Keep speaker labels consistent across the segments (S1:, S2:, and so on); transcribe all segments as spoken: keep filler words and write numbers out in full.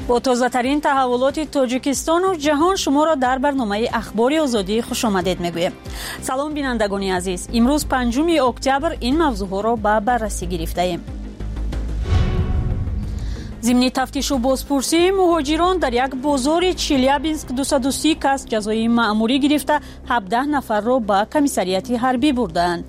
S1: با تازه‌ترین تحولات تاجیکستان و جهان شما را در برنامه اخبار آزادی خوش آمدید میگویم. سلام بینندگان عزیز، امروز پنجم اکتبر این موضوع را به بررسی گرفته ایم. ضمن تفتیش و بازپرسی مهاجران در یک بازار چلیابینسک دویست و سی کس جزای مأموری گرفته هفده نفر را به کمیسریت حربی بردند.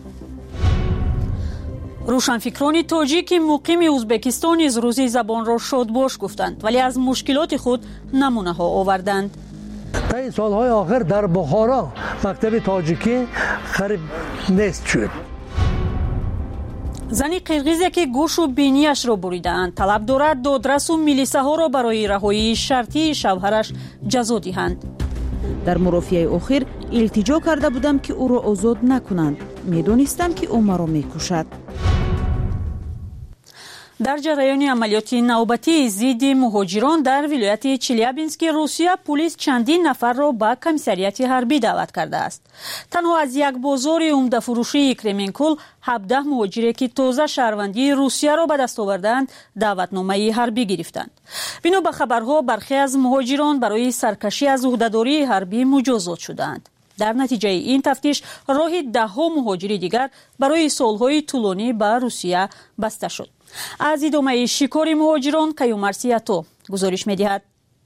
S1: روشنفکران تاجیک مقیم ازبکستان از روزی زبان را شادباش گفتند، ولی از مشکلات خود نمونه ها آوردند.
S2: در این سالهای آخر در بخارا مکتب تاجیکی خراب نیست شد.
S1: زنی قرغیزی که گوش و بینیش را بریدند طلب دارد دادرس و میلیسه ها را برای رهایی شرطی شوهرش جزا دهند.
S3: در مرافعه اخیر التجا کرده بودم که او را آزاد نکنند. میدونستم که او مرا میکشد.
S1: در جریان عملیات نوبتی ضد مهاجران در ولایت چلیابینسک روسیه پلیس چندین نفر را به کمیسریت حربی دعوت کرده است. تنها از یک بازار عمده فروشی کرمنکل هفده مهاجری که تازه شهروندی روسیه را به دست آوردند دعوتنامه حربی گرفتند. بنا به خبرها برخی از مهاجران برای سرکشی از عهدهداری حربی مجازات شدند. در نتیجه این تفتیش راه ده ها مهاجری دیگر برای سالهای طولانی به روسیه بسته شد. از ادامه شکار مهاجران کیومرسیاتو گزارش می‌دهد.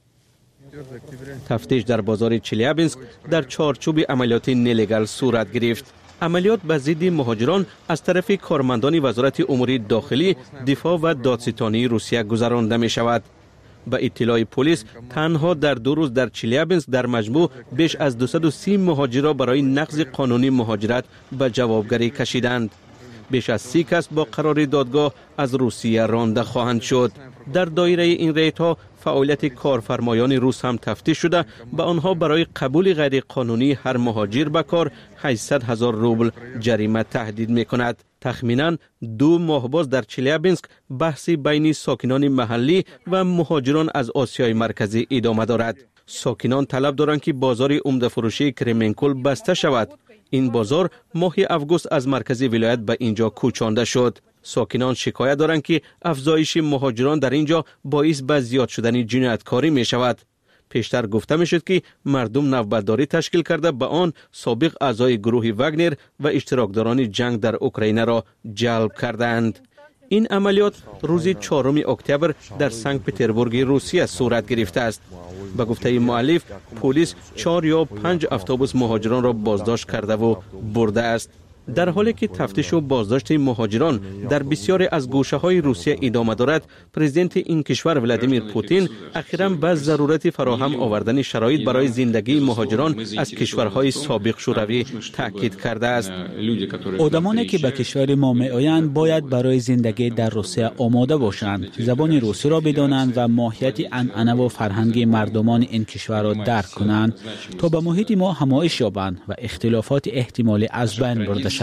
S4: تفتیش در بازار چلیابینسک در چارچوب عملیات نلگال صورت گرفت. عملیات به ضد مهاجران از طرف کارمندان وزارت امور داخلی، دفاع و دادستانی روسیه گذرانده می شود. به اطلاع پلیس تنها در دو روز در چلیابینسک در مجموع بیش از دویست و سی مهاجر را برای نقض قانونی مهاجرت به جوابگری کشیدند. بیش از سی کس با قرار دادگاه از روسیه رانده خواهند شد. در دایره این ریت‌ها فعالیت کارفرمایان روس هم تفتیش شده، به آنها برای قبول غیر قانونی هر مهاجر به کار هشتصد هزار روبل جریمه تهدید می‌کند. تخمیناً دو ماه باز در چلیابینسک بحثی بین ساکنان محلی و مهاجران از آسیای مرکزی ادامه دارد. ساکنان طلب دارند که بازار عمده فروشی کرمنکل بسته شود. این بازار ماه اوگوست از مرکز ولایت به اینجا کوچانده شد. ساکنان شکایت دارند که افزایش مهاجران در اینجا باعث به زیاد شدن جنایتکاری می شود. پیشتر گفته می شد که مردم نوبتداری تشکیل کرده به آن سابق اعضای گروه واگنر و اشتراکداران جنگ در اوکراین را جلب کردند. این عملیات روز چهارم اکتبر در سنت پترزبورگ روسیه صورت گرفته است. به گفته مؤلف پلیس چهار یا پنج اتوبوس مهاجران را بازداشت کرده و برده است. در حالی که تفتیش و بازداشت مهاجران در بسیاری از گوشه‌های روسیه ادامه دارد، پرزیدنت این کشور ولادیمیر پوتین اخیراً به ضرورت فراهم آوردن شرایط برای زندگی مهاجران از کشورهای سابق شوروی تاکید کرده است.
S5: آدمانی که به کشور ما می‌آیند باید برای زندگی در روسیه آماده باشند، زبان روسی را بدانند و ماهیت عنعنه و فرهنگ مردمان این کشور را درک کنند تا به محیط ما همایش یابند و اختلافات احتمالی از بین برده شوند.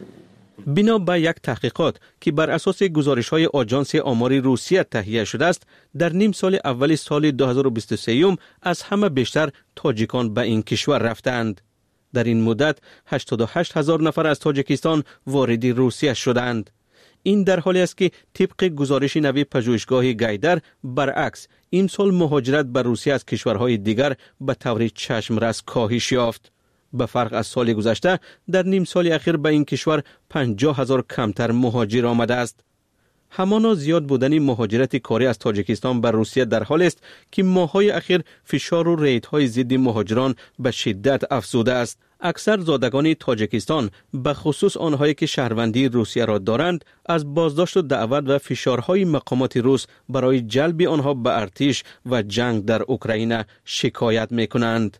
S4: بنا به یک تحقیقات که بر اساس گزارش‌های آژانس آمار روسیه تهیه شده است، در نیم سال اول سال دو هزار و بیست و سه از همه بیشتر تاجیکان به این کشور رفتند. در این مدت هشتاد و هشت هزار نفر از تاجیکستان وارد روسیه شدند. این در حالی است که طبق گزارش نوی پژوهشگاه گایدر برعکس این سال مهاجرت به روسیه از کشورهای دیگر به طور چشمرس کاهش یافت. به فرق از سال گذشته در نیم سال اخیر به این کشور پنجاه هزار کمتر مهاجر آمده است. همانا زیاد بودن مهاجرت کاری از تاجیکستان به روسیه در حال است که ماه‌های اخیر فشار و ریت‌های ضد مهاجران به شدت افزوده است. اکثر زادگان تاجیکستان به خصوص آنهایی که شهروندی روسیه را دارند از بازداشت و دعوت و فشارهای مقامات روس برای جلب آنها به ارتش و جنگ در اوکراین شکایت می‌کنند.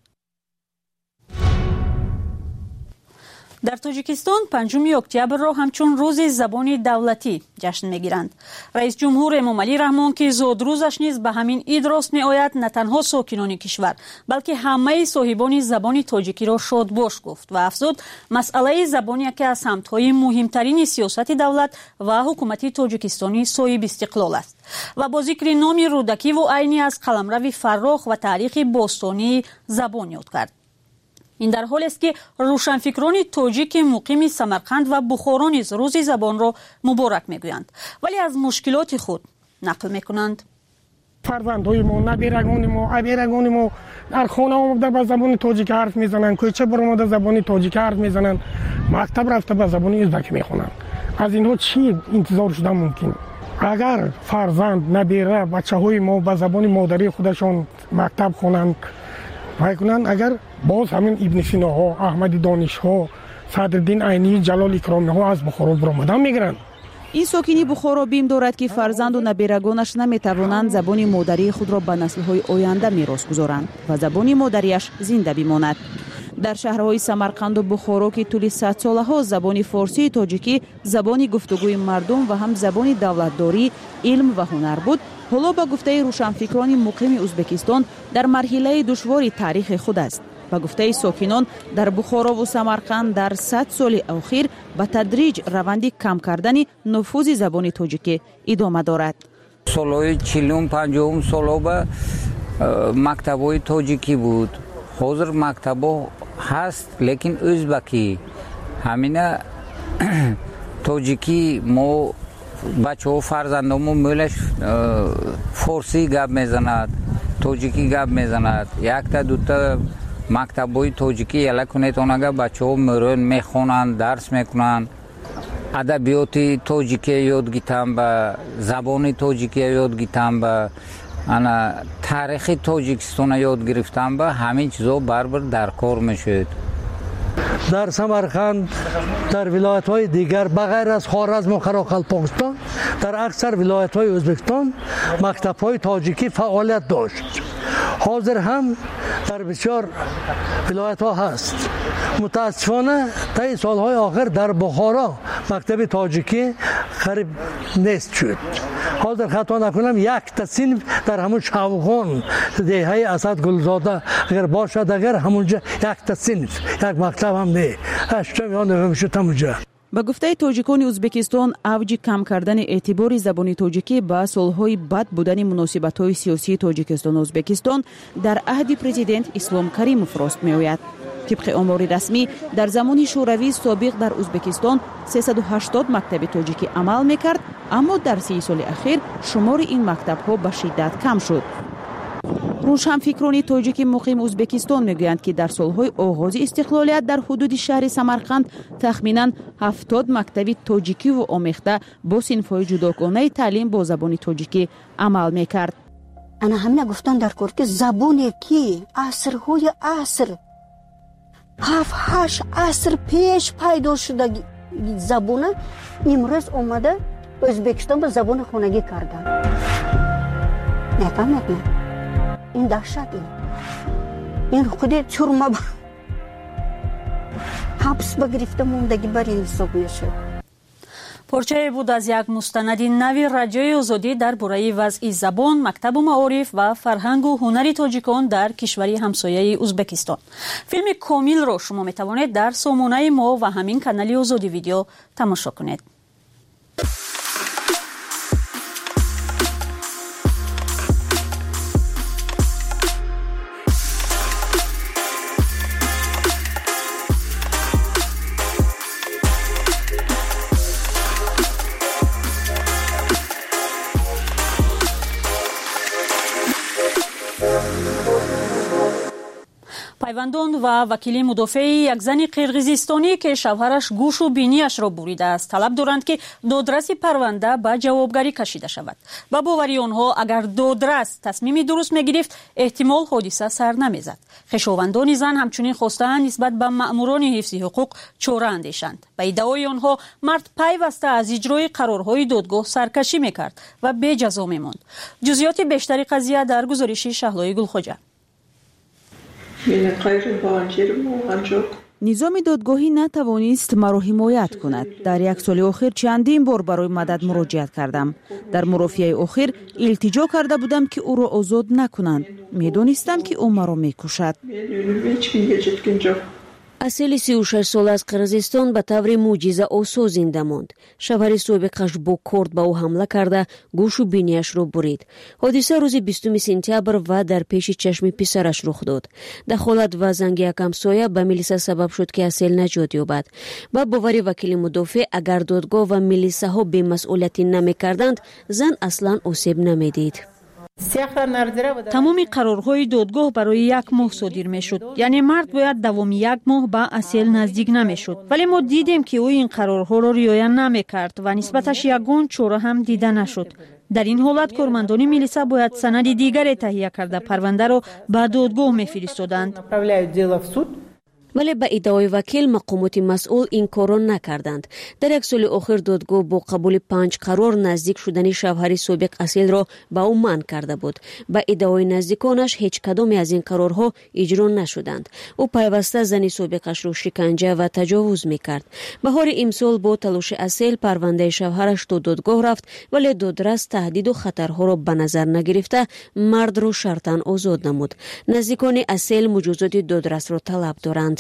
S1: در تاجیکستان پنجم اکتبر را همچون روز زبان دولتی جشن میگیرند. رئیس جمهور امامعلی رحمان که زادروزش نیز به همین عید راست می آید، نه تنها ساکنان کشور بلکه همه صاحبان زبان تاجیکی را شادباش گفت و افزود مسئله زبان یکی از سمت‌های مهمترین سیاست دولت و حکومت تاجیکستانی صاحب استقلال است و با ذکر نام رودکی و عینی از قلمرو فراخ و تاریخ باستانی زبان یاد کرد. این در حالی است که روشنفکران تاجیک مقیم سمرقند و بخارا نیز روز زبان را مبارک میگویند، ولی از مشکلات خود نقل میکنند.
S6: فرزندهای ما، نبیرگان ما، ابیرگان ما در خانه آمده به زبان تاجیک حرف میزنن، کوچه برآمده زبان تاجیک حرف میزنن، مکتب رفته به زبان ازبکی میخونن. از اینها چی انتظار شده ممکن؟ اگر فرزند نبیره بچه های ما به زبان مادری خودشان مکتب خوانند و کنند، اگر باز همین ابن سینا ها، احمد دانش ها، صدرالدین عینی، جلال اکرامی ها از بخارا برآمدن میگیرند.
S3: این ساکنی بخارا بیم دارد که فرزند و نبیرگانش نمیتوانند زبان مادری خود را به نسل‌های آینده میراث گذارند و زبان مادریش زنده بماند. در شهرهای سمرقند و بخارا که طول صد ساله ها زبان فارسی تاجیکی زبان گفتگوی مردم و هم زبان دولتداری، علم و هنر بود، حالا به گفته روشنفکران مقیم ازبکستان در مرحله دشوار تاریخ خود است. به گفته ساکنان در بخارا و سمرقند در صد سال اخیر به تدریج روند کم کردن نفوذ زبان تاجیکی ادامه دارد.
S7: سالهای چهلم پنجم سالا به مکتب‌های تاجیکی بود. حاضر مکتب‌ها هست لیکن ازبکی. همینه تاجیکی ما بچه ها فرزندامو مولش فارسی گپ میزند، تاجیکی گپ میزند. یک تا دو تا مکتب‌های تاجیکی یلا کنید اونگه بچه ها میرون میخونند، درس میکنند. ادبیات تاجیکی یاد گیرم، به زبان تاجیکی یاد گیرم، به انا تاریخ تاجیکستان یاد گرفتم، به همین چیزا برابر در کار میشد.
S2: در سمرقند، در ولایت های دیگر بغیر از خوارزم و قراقلپاکستان، در اکثر ولایت های ازبکستان مکتب های تاجیکی فعالیت داشت. حاضر هم در بسیار ولایت ها هست. متاسفانه طی سالهای آخر در بخارا مکتب تاجیکی قریب نیست شد. حاضر خطا نکنم یک تا صنف در همون شاوخان دهه اسد گلزاده اگر باشد، اگر همونجا یک تا صنف یک مکتب هم نه هشتم یا نهم شد همونجا.
S3: به گفته تاجیکان ازبکستان، اوج کم کردن اعتبار زبان تاجیکی با سالهای بد بودن مناسبت‌های سیاسی تاجیکستان و ازبکستان در عهد پرزیدنت اسلام کریموف راست می‌آید. طبق آمار رسمی در زمان شوروی سابق در ازبکستان سیصد و هشتاد مکتب تاجیکی عمل می‌کرد، اما در سی سال اخیر شمار این مکتب‌ها به شدت کم شد. روشنفکران تاجیک مقیم ازبکستان میگویند که در سالهای آغاز استقلالیت در حدود شهر سمرقند تخمیناً هفتاد مکتب تاجیکی و آمیخته با صنف‌های جداگانه تعلیم با زبان تاجیکی عمل میکرد.
S8: انا همین گفتن در کار که زبانی که عصرهای عصر هفت هشت عصر پیش پیدا شده زبان امروز اومده ازبکستان به زبان خونگی کردن. نفهمید نه؟ این دهشت این این خودی چرمه با حبس بگرفته موندگی بر این حساب میشه.
S1: پرچه بود از یک مستند نوی رادیوی آزادی در باره وضع زبان، مکتب و معارف و فرهنگ و هنر تاجیکان در کشوری همسایه ازبکستان. فیلم کامل را شما می توانید در سامانه ما و همین کانال آزادی ویدیو تماشا کنید. پیوندان و وکیل مدافع یک زن قرقیزستانی که شوهرش گوش و بینیش را بریده است طلب دارند که دادرس پرونده به جوابگری کشیده شود. با باوری آنها اگر دادرس تصمیم درست میگرفت احتمال حادثه سر نمیزد. خویشاوندان زن همچنین خواستند نسبت به مأموران حفظ حقوق چاره اندیشند. به ادعای آنها مرد پیوسته از اجرای قرارهای دادگاه سرکشی میکرد و بی جزا میماند. جزئیات بیشتری قضیه در گزارش شهلای گلخوجه.
S3: نظام دادگاهی نتوانست مرا حمایت کند. در یک سال اخیر چندین بار برای مدد مراجعت کردم. در مرافعه اخیر التجا کرده بودم که او را آزاد نکنند. میدانستم که او مرا میکشد.
S9: اصل سی و شش سال از قرقیزستان به طور معجزه آسا زنده ماند. شوهر سابقش با کارد به او حمله کرده گوش و بینیش را برید. حادثه روز بیستم سپتامبر و در پیش چشم پسرش رخ داد. دخالت و زنگ یک همسایه به میلیسا سبب شد که اصل نجات یابد. با باور وکیل مدافع اگر دادگاه و میلیسا ها بی‌مسئولیتی نمی‌کردند زن اصلا آسیب نمی‌دید.
S1: تمام قرارهای دادگاه برای یک ماه صادر میشد، یعنی مرد باید دوام یک ماه به اصل نزدیک نمیشد، ولی ما دیدیم که او این قرارها را رعایت نمیکرد و نسبتش یگان چاره هم دیده نشد. در این حالت کارمندان میلیسا باید سند دیگری تهیه کرده پرونده را به دادگاه میفرستادند.
S9: ولی به ادعای وکیل مقامات مسئول این کار را نکردند. در یک سال آخر دادگاه با قبول پنج قرار نزدیک شدن شوهر سابق اصیل را به او منع کرده بود. به ادعای نزدیکانش هیچ کدام از این قرارها اجرا نشدند. او پیوسته زن سابقش را شکنجه و تجاوز میکرد. بهار امسال با تلاش اصیل پرونده شوهرش تا دادگاه رفت، ولی دادرس تهدید و خطرها را به نظر نگرفته مرد را شرطاً آزاد نمود. نزدیکان اصیل مجازات دادرس را طلب دارند.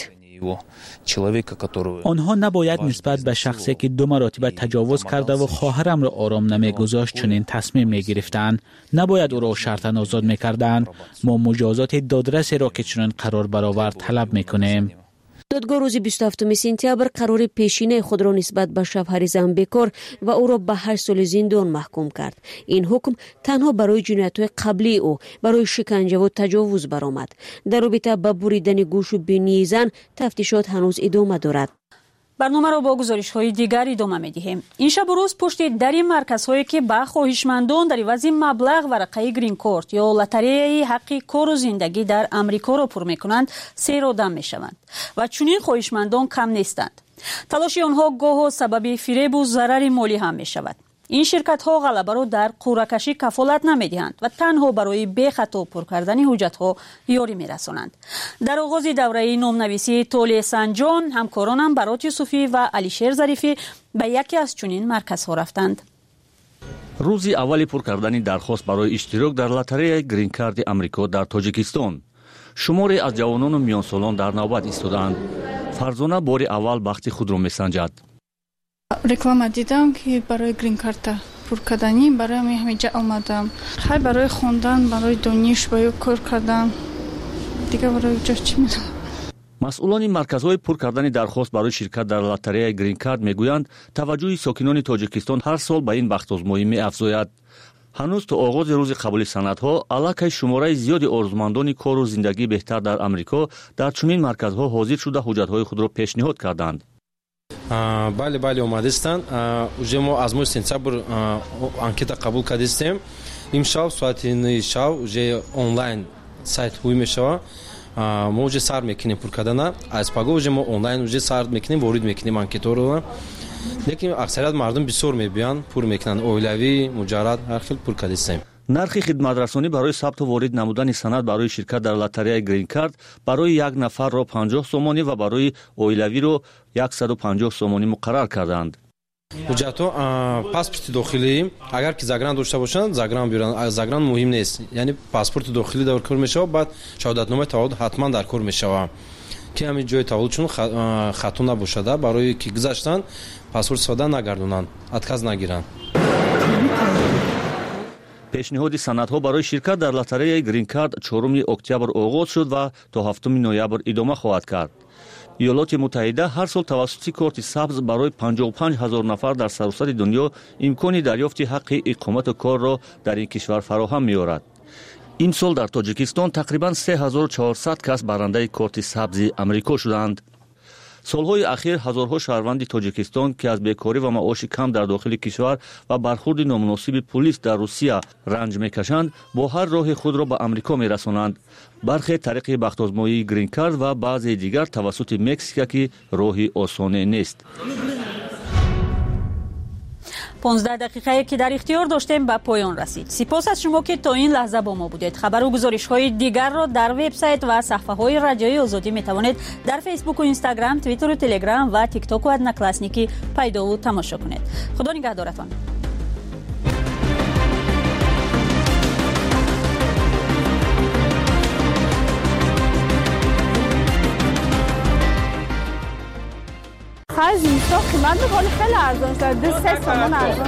S5: آنها نباید نسبت به شخصی که دو مرتبه تجاوز کرده و خواهرم را آرام نمیگذاشت چنین تصمیم میگرفتند. نباید او را شرطاً آزاد میکردند. ما مجازات دادرسی را که چنین قرار برآورد طلب میکنیم.
S9: دادگاه روز بیست و هفتم سپتامبر قرار پیشینه خود را نسبت به شوهر زن بکار و او را به هشت سال زندان محکوم کرد. این حکم تنها برای جنایت‌های قبلی او برای شکنجه و تجاوز برآمد. در رابطه با بریدن گوش و بینی زن تفتیشات هنوز ادامه دارد.
S1: برنامه را با گزارش‌های دیگر ادامه می‌دهیم. این شب و روز پشت در مرکزهایی که به خواهشمندان در عوض مبلغ ورقه گرین کارت یا لاتاری حق کار و زندگی در امریکا را پر می‌کنند، سیر آدم می‌شوند و چنین خواهشمندان کم نیستند. تلاش آنها گاه سبب فریب و ضرر مالی هم می‌شود. این شرکت‌ها غلبه را در قرعه‌کشی کفالت نمی‌دهند و تنها برای بی خطا پر کردن حجت‌ها یاری می‌رسانند. در آغاز دوره نام‌نویسی طالع سنجان، همکارانم برات یوسفی و علیشیر ظریفی به یکی از چنین مرکزها رفتند.
S10: روزی اول پر کردن درخواست برای اشتراک در لاتاری گرین کارت امریکا در تاجیکستان، شماری از جوانان و میانسالان در نوبت ایستادند. فرزانه باری اول بخت خود را می‌سنجد.
S11: реклама дидам ки барои грин карта пур кардани барои ҳамиҷа омадам. ҳай барои хондан, барои дониш ва ё кор кардан. Дига барои ҷо чӣ медонам.
S10: масъулони марказҳои пур кардани дархост барои ширкат дар лотареяи грин карт мегӯянд, таваҷҷӯҳи сокинони тоҷикистон ҳар сол ба ин бахтозмоӣ меафзояд. ҳанӯз то оғози рӯзи қабули санадҳо аллакай шумораи зиёди орзумандони кору зиндагии беҳтар дар амрико дар чунин марказҳо ҳозир шуда ҳуҷҷатҳои худро пешниҳод карданд.
S12: бале бале омадистанд. уже мо аз моҳи сентябр анкета қабул кардистем. имшаб соати нӯи шаб уже онлайн сайт ҳуй мешавад. мо уже сар мекунем пур кардана. аз паго уже мо онлайн уже сар мекунем, ворид мекунем анкетаро. лекин аксарият мардум бисёр мебиёнд, пур мекунанд. оилавӣ, муҷаррад ҳар хел пур кардистем.
S10: нархи хидматрасонӣ барои сабту ворид намудани санад барои ширкат дар лотареяи грин карт барои як нафарро панҷоҳ сомонӣ ва барои оилавиро яксаду панҷоҳ сомонӣ муқаррар карданд.
S12: ҳуҷҷатҳо паспорти дохилӣ агар ки загран дошта бошанд загран биёранд. загран муҳим нест, яъне паспорти дохилӣ дар кор мешавад, баъд шаҳодатномаи таваллуд ҳатман дар кор мешавад ки ҳамин ҷои таваллуд чун хато набошада, барои ки гузаштанд паспорт сода нагардонанд, отказ нагиранд.
S10: пешниҳоди санадҳо барои ширкат дар лотареяи грин карт чоруми октябр оғоз шуд ва то ҳафтуми ноябр идома хоҳад кард. иёлоти муттаҳида ҳар сол тавассути корти сабз барои панҷоҳу панҷ ҳазор нафар дар саросари дунё имкони дарёфти ҳаққи иқомату корро дар ин кишвар фароҳам меорад. имсол дар тоҷикистон тақрибан се ҳазору чаҳорсад кас баррандаи корти сабзи амрико шуданд. солҳои ахир ҳазорҳо шаҳрванди тоҷикистон ки аз бекорӣ ва маоши кам дар дохили кишвар ва бархурди номуносиби пулис дар русия ранҷ мекашанд, бо ҳар роҳи худро ба амрико мерасонанд. бархе тариқи бахтозмоии грин карт ва баъзеи дигар тавассути мексика ки роҳи осоне нест.
S1: پانزده دقیقه که در اختیار داشتیم به پایان رسید. سپاس از شما که تا این لحظه با ما بودید. خبر و گزارش های دیگر را در وبسایت و صفحه های رادیوی آزادی می توانید در فیسبوک و اینستاگرام، توییتر و تلگرام و تیک تاک و ادناکلاسنیکی پیدا و تماشا کنید. خدا نگهدارتان.
S13: از اینستا قیمت میکنه خیلی ارزان شد. دو سه تومن ارزان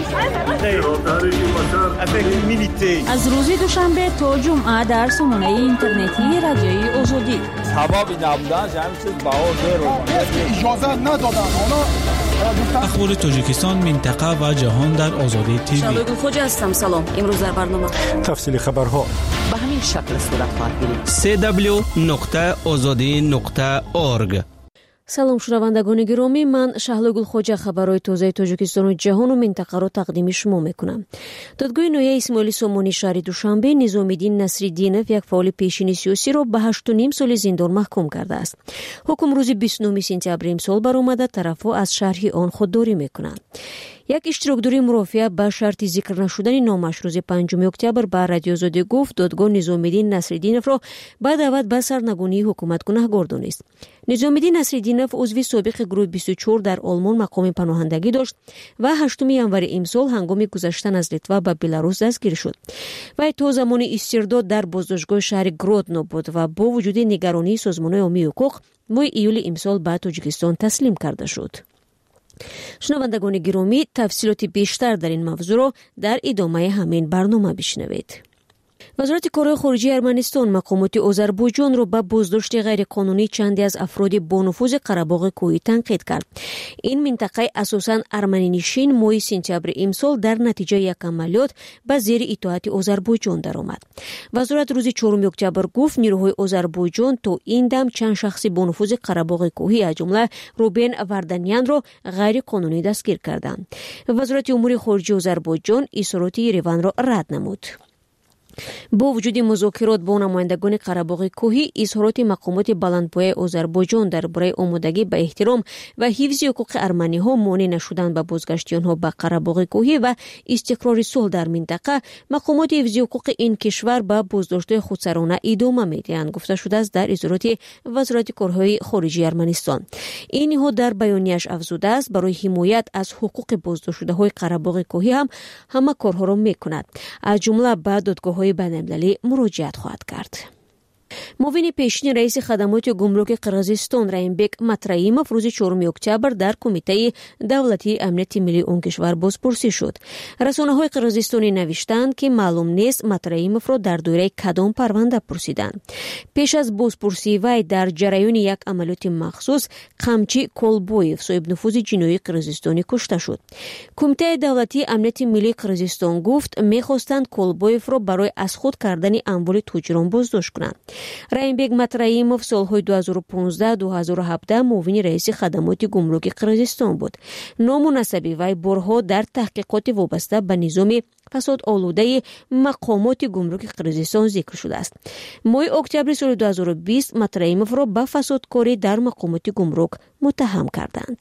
S13: شد.
S1: از روز دوشنبه تا جمعه در سامانه اینترنتی رادیوی آزادی.
S14: سبب نبودن همین چیز بهار زیر رو.
S15: اجازه ندادن.
S5: اخبار تاجیکستان، منطقه و جهان در آزادی تیوی.
S9: شهلوگل خوجا هستم. سلام. امروز در برنامه
S14: تفصیل خبرها
S9: به همین شکل صورت خواهد گرفت.
S4: سه دبلیو نقطه آزادی نقطه اورگ.
S9: салом шунавандагони гиромӣ, ман Шаҳлӯгул Хоҷа хабарҳои тозаи Тоҷикистону ҷаҳону минтақаро тақдими шумо мекунам. Додгоҳи ноҳияи Исмоили Сомонӣ шаҳри Душанбе Низомиддин Насриддинов, як фаъоли пешини сиёсиро ба ҳашту ним соли зиндон маҳкум кардааст. ҳукм рӯзи бисту нӯҳуми сентябри имсол баромада, тарафҳо аз шарҳи он худдорӣ мекунанд. як иштирокдори мурофиа ба шарти зикр нашудани номаш рӯзи панҷуми октябр ба Радиоозодӣ гуфт додгоҳ Низомиддин Насриддиновро ба даъват ба сарнагунии ҳукумат гунаҳгор донист. Низомиддин Насриддинов узви собиқи гурӯҳи бисту чор дар Олмон мақоми паноҳандагӣ дошт ва ҳаштуми январи имсол ҳангоми гузаштан аз Литва ба Беларус дастгир шуд. Вай то замони истирдод дар боздоштгоҳи шаҳри Гродно буд ва бо вуҷуди нигаронии созмонҳои оммии ҳуқуқ моҳи июли имсол ба Тоҷикистон таслим карда шуд. шунавандагони гиромӣ, тафсилоти бештар дар ин мавзӯъро дар идомаи ҳамин барнома бишнавед. вазорати корҳои хориҷии Арманистон мақомоти Озарбойҷонро ба боздошти ғайриқонунӣ чанде аз афроди бонуфузи Қарабоғи кӯҳӣ танқид кард. ин минтақаи асосан арманинишин моҳи сентябри имсол дар натиҷаи як амалиёт ба зери итоати Озарбойҷон даромад. вазорат рӯзи чоруми октябр гуфт нирӯҳои Озарбойҷон то ин дам чанд шахси бонуфузи Қарабоғи кӯҳӣ аз ҷумла Рубен Варданянро ғайриқонунӣ дастгир карданд. вазорати умури хориҷии Озарбойҷон изҳороти Ереванро рад намуд. бо вуҷуди музокирот бо намояндагони Қарабоғи кӯҳӣ, изҳороти мақомоти баландпояи Озарбойҷон дар бораи омодагӣ ба эҳтиром ва ҳифзи ҳуқуқи арманиҳо монеъ нашудан ба бозгашти онҳо ба Қарабоғи кӯҳӣ ва истиқрори сулҳ дар минтақа, мақомоти ҳифзи ҳуқуқи ин кишвар ба боздоштҳои худсарона идома медиҳанд, гуфта шудааст дар изҳороти вазорати корҳои хориҷии Арманистон. ин ниҳод дар баёнияш афзудааст барои ҳимоят аз ҳуқуқи боздоштшудаҳои Қарабоғи кӯҳӣ ҳам ҳама корҳоро мекунад, аз ҷумла ба додгоҳҳои байналмилалӣ муроҷиат хоҳад кард. муовини пешини раиси хадамоти гумруки Қирғизистон Раимбек Матраимов рӯзи чоруми октябр дар Кумитаи давлатии амнияти миллии он кишвар бозпурсӣ шуд. расонаҳои қирғизистонӣ навиштанд, ки маълум нест Матраимовро дар доираи кадом парванда пурсиданд. пеш аз бозпурсии вай дар ҷараёни як амалиёти махсус Қамчи Колбоев, соҳибнуфузи ҷиноии қирғизистонӣ кушта шуд. Кумитаи давлатии амнияти миллии Қирғизистон гуфт мехостанд Колбоевро барои аз худ кардани амволи туҷирон боздошт кунанд. Раимбек Матраимов солҳои ду ҳазору понздаҳ - ду ҳазору ҳабдаҳ муовини раиси хадамоти гумруки Қирғизистон буд. ному насаби вай борҳо дар таҳқиқоти вобаста ба низоми фасодолудаи мақомоти гумруки Қирғизистон зикр шудааст. моҳи октябри соли ду ҳазору бист Матраимовро ба фасодкорӣ дар мақомоти гумрук муттаҳам карданд.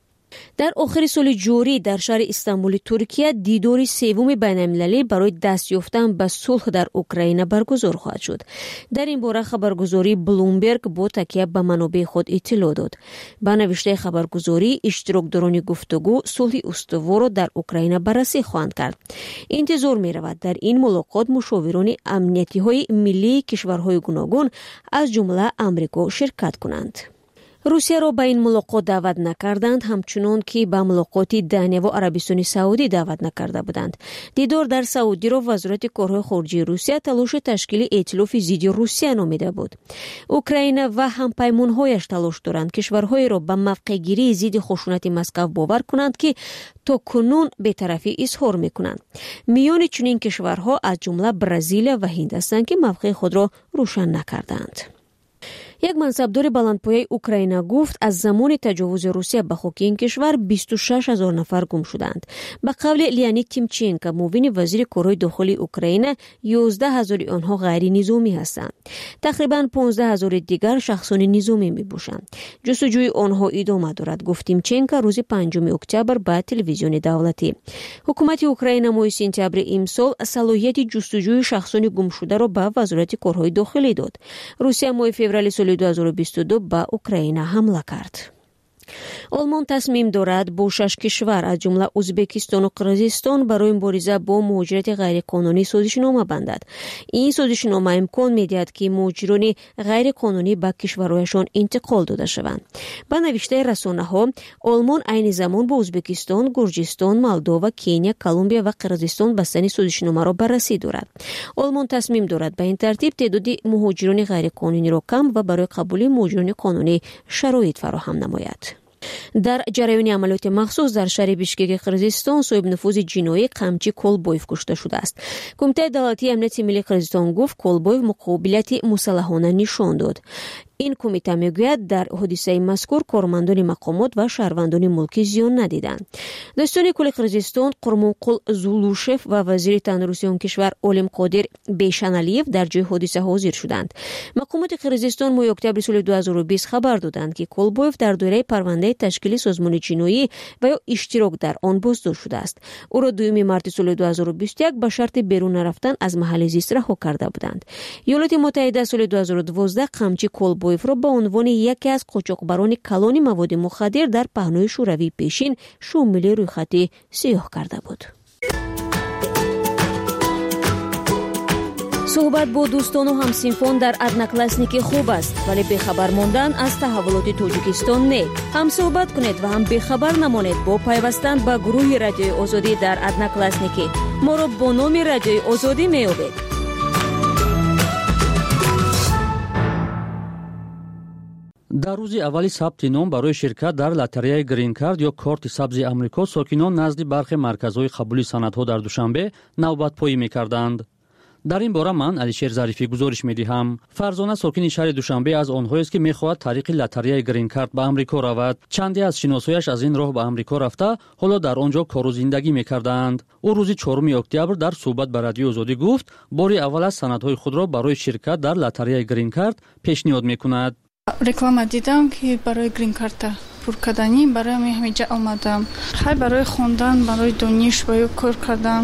S9: дар охири соли ҷорӣ дар шаҳри Истанбули Туркия дидори севуми байналмилалӣ барои даст ёфтан ба сулҳ дар Украина баргузор хоҳад шуд. дар ин бора хабаргузории Блумберг бо такя ба манобеи худ иттилоъ дод. ба навиштаи хабаргузорӣ, иштирокдорони гуфтугӯ сулҳи устуворро дар Украина баррасӣ хоҳанд кард. интизор меравад дар ин мулоқот мушовирони амниятиҳои миллии кишварҳои гуногун аз ҷумла Амрико ширкат кунанд. русияро ба ин мулоқот даъват накарданд, ҳамчунон ки ба мулоқоти Дания ва Арабистони Саудӣ даъват накарда буданд. дидор дар Саудиро вазорати корҳои хориҷии Русия талоши ташкили эътилофи зидди Русия номида буд. Украина ва ҳампаймонҳояш талош доранд кишварҳоеро ба мавқеъгирии зидди хушунати Москав бовар кунанд, ки то кунун бетарафӣ изҳор мекунанд. миёни чунин кишварҳо аз ҷумла Бразилия ва Ҳинд ҳастанд, ки мавқеъи худро рӯшан накарданд. як мансабдори баландпояи Украина гуфт аз замони таҷовузи Русия ба хоки ин кишвар бисту шаш ҳазор нафар гум шуданд. ба қавли Леонид Тимченко, муовини вазири корҳои дохилии Украина, ёздаҳ ҳазори онҳо ғайринизомӣ ҳастанд. тақрибан понздаҳ ҳазори дигар шахсони низомӣ мебошанд. ҷустуҷӯи онҳо идома дорад, гуфт Тимченко рӯзи панҷуми октябр ба телевизиони давлатӣ. ҳукумати Украина моҳи сентябри имсол салоҳияти ҷустуҷӯи шахсони гумшударо ба вазорати корҳои дохилӣ дод. Русия моҳи феврали соли ду ҳазору бисту ду ба Украина ҳамла кард. олмон тасмим дорад бо шаш кишвар аз ҷумла Ӯзбекистону Қирғизистон барои мубориза бо муҳоҷирати ғайриқонунӣ созишнома бандад. ин созишнома имкон медиҳад, ки муҳоҷирони ғайриқонунӣ ба кишварҳояшон интиқол дода шаванд. ба навиштаи расонаҳо, Олмон айни замон бо Ӯзбекистон, Гурҷистон, Молдова, Кения, Колумбия ва Қирғизистон бастани созишномаро баррасӣ дорад. Олмон тасмим дорад ба ин тартиб теъдоди муҳоҷирони ғайриқонунӣро кам ва барои қабули муҳоҷирони қонунӣ шароит фароҳам намояд. در جریان عملیات مخصوص در شهر بیشکک قرقیزستان صاحب نفوذ جنایی قمچی کولبویف کشته شده است. کمیته دولتی امنیت ملی قرقیزستان گفت کولبویف مقابلیت مسلحانه نشان داد. این کمیته میگوید در حادثه مذکور کارمندان مقامات و شهروندان ملکی زیان ندیدند. دستان کل قرقیزستان قرمانقول زولوشف و وزیر تندرستی آن کشور علم قادر بیشنالیف در جای حادثه حاضر شدند. مقامات قرقیزستان ماه اکتبر سال دو هزار و بیست خبر دادند که کولبویف در دوره پرونده تشکیل سازمان جنایی و یا اشتراک در آن بازداشت شده است. او را دوم مارس سال دو هزار و بیست و یک به شرط بیرون رفتن از محل زیست رها کرده بودند. ایالات متحده سال دو هزار و دوازده قمچی کولبویف را به عنوان یکی از قاچاقبران کلان مواد مخدر در پهنای شوروی پیشین شامل روی خط سیاه کرده بود. صحبت با دوستان و همسینفان در ادناکلاسنیک خوب است، ولی بخبر ماندن از تحولات تاجیکستان نه. هم صحبت کنید و هم بخبر نمانید با پیوستن به گروه رادیوی آزادی در ادناکلاسنیک. ما را با نام رادیوی آزادی می‌یابید.
S14: در روز اولی ثبت نام برای شرکت در لاتریای گرین کارت یا کارت سبز آمریکا ساکنان نزد برخی مرکزهای قبولی سندها در دوشنبه نوبت پایی می‌کردند. در این باره من علیشیر ظریفی گزارش می‌دهم. فرزانه ساکن شهر دوشنبه از آنهایی است که می‌خواهد طریق لاتریای گرین کارت به آمریکا رود. چندی از شناسایش از این راه به آمریکا رفته حالا در آنجا کار و زندگی می‌کردند. او روز چهارم اکتبر در صحبت با رادیو آزادی گفت باری اول از سندهای خود را برای شرکت در لاتریای گرین کارت پیشنهاد می‌کند.
S11: реклама дидам ки барои грин карта пур кардани барои ами ҳамиҷа омадам. хай барои хондан барои дониш ва ё кор кардам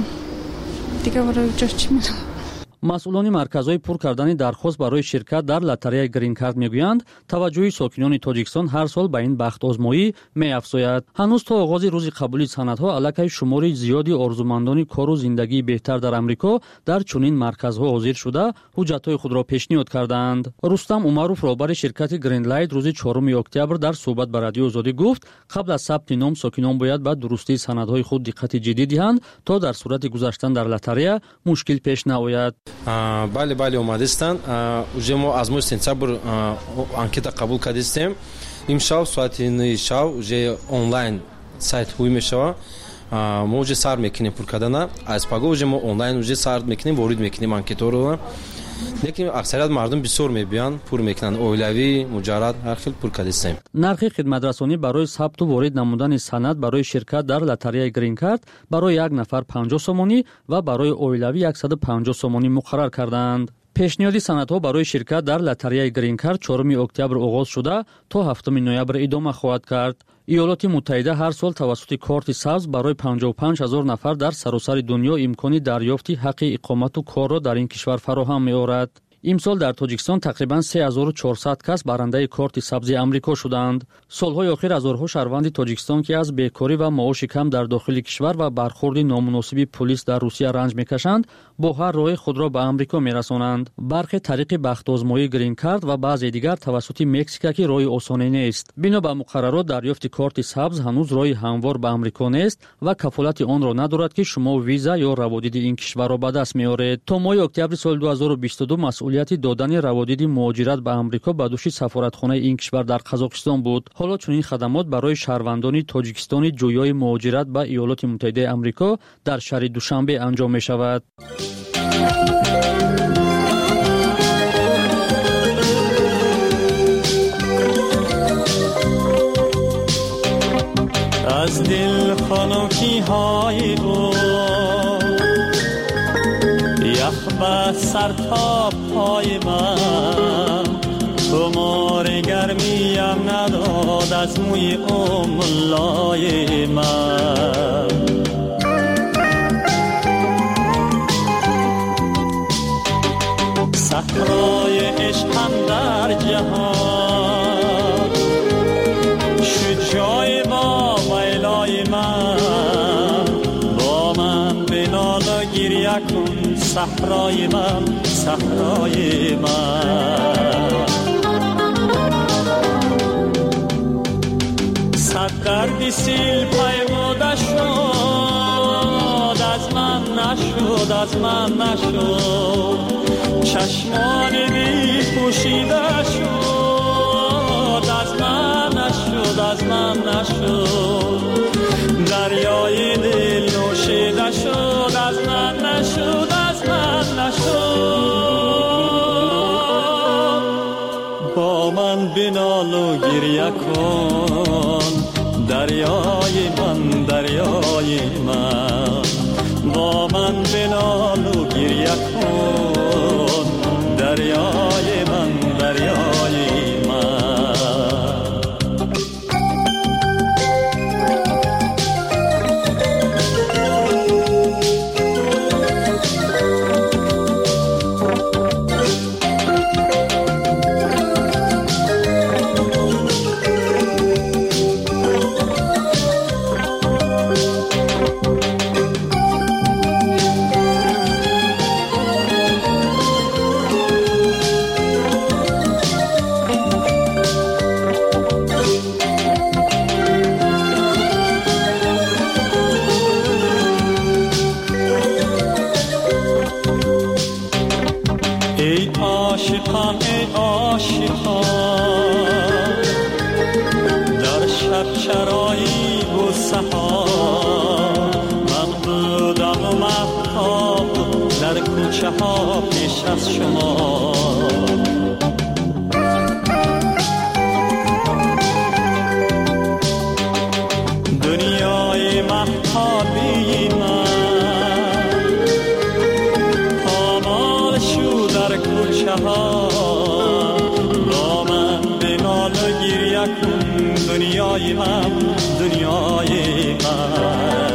S11: дига барои ҷо чӣ медонам.
S14: مسئولان مرکزهای پر کردن درخواست برای شرکت در لاتریای گرین کارت میگویند توجه ساکنان تاجیکستان هر سال به این بخت آزمایی می‌افزاید. هنوز تا آغاز روز قبولی سندها علاقه شماری زیادی آرزومندان کار و زندگی بهتر در آمریکا در چنین مرکزها حاضر شده حجت‌های خود را پیشنهاد کردند. رستم عمروف رهبر شرکت گرین لایت روز چهارم اکتبر در صحبت با رادیو آزادی گفت قبل از ثبت نام ساکنان باید به درستی سندهای خود دقت جدی دهند تا در صورت گذشتن در لاتریا مشکل پیش نیاید.
S12: бале бале омадистанд уже мо аз моҳи сентябр анкета қабул кардистем. имшаб соати нӯи шаб уже онлайн сайт ҳуй мешава. мо уже сар мекунем пур кардана. аз паго уже мо онлайн уже сар мекунем ворид мекунем анкетаро. лекин аксарият мардум бисёр мебиёнд пур мекунанд оилавӣ муҷаррад ҳар хел пур кардистем.
S14: нархи хидматрасонӣ барои сабту ворид намудани санад барои ширкат дар лотареяи грин карт барои як нафар панҷоҳ сомонӣ ва барои оилавӣ яксаду панҷоҳ сомонӣ муқаррар карданд. пешниҳоди санадҳо барои ширкат дар лотареяи грин карт чорум октябр оғоз шуда то ҳафтум ноябр идома хоҳад кард. иёлоти муттаҳида ҳар сол тавассути корти сабз барои панҷоҳу панҷ ҳазор нафар дар саросари дунё имкони дарёфти ҳаққи иқомату корро дар ин кишвар фароҳам меорад. имсол дар тоҷикистон тақрибан се ҳазору чорсад кас барандаи корти сабзи амрико шуданд. солҳои охир ҳазорҳо шаҳрванди тоҷикистон ки аз бекорӣ ва маоши кам дар дохили кишвар ва бархурди номуносиби пулис дар русия ранҷ мекашанд бо ҳар роҳи худро ба амрико мерасонанд. бархе тариқи бахтозмоии грин карт ва баъзе дигар тавассути мексика ки роҳи осоне нест. бино ба муқаррарот дарёфти корти сабз ҳанӯз роҳи ҳамвор ба амрико нест ва кафолати онро надорад ки шумо виза ё раводиди ин кишварро ба даст меоред. то моҳи октябри соли ду ҳазору бисту ду масъулияти додани раводиди муҳоҷират ба амрико ба дӯши сафоратхонаи ин кишвар дар қазоқистон буд. ҳоло чунин хадамот барои шаҳрвандони тоҷикистони ҷӯёи муҳоҷират ба иёлоти муттаҳидаи амрико дар шаҳри душанбе анҷом мешавад.
S15: از دل خنکی‌های او یخ به سر تا پای من خمار گرمیم نداد از موی ام لای من. صحرای عشقم در جهان شد جای با ویلای من. با من بنال و گریه کن صحرای من صحرای من. صد درد سیل پیموده شد از من نشد از من نشد. چشمان بی پوشیده شد از من نشد از من نشد دریای دل نوشیده شد از من نشد از من نشد با من بنال و گریه کن دریای من دریای من با من بنال و گریه کن دریای من دریای من ها پیش از شما دنیای مهتابی من پامال شو در کوچه ها با من بنال و گریه کن دنیای من دنیای من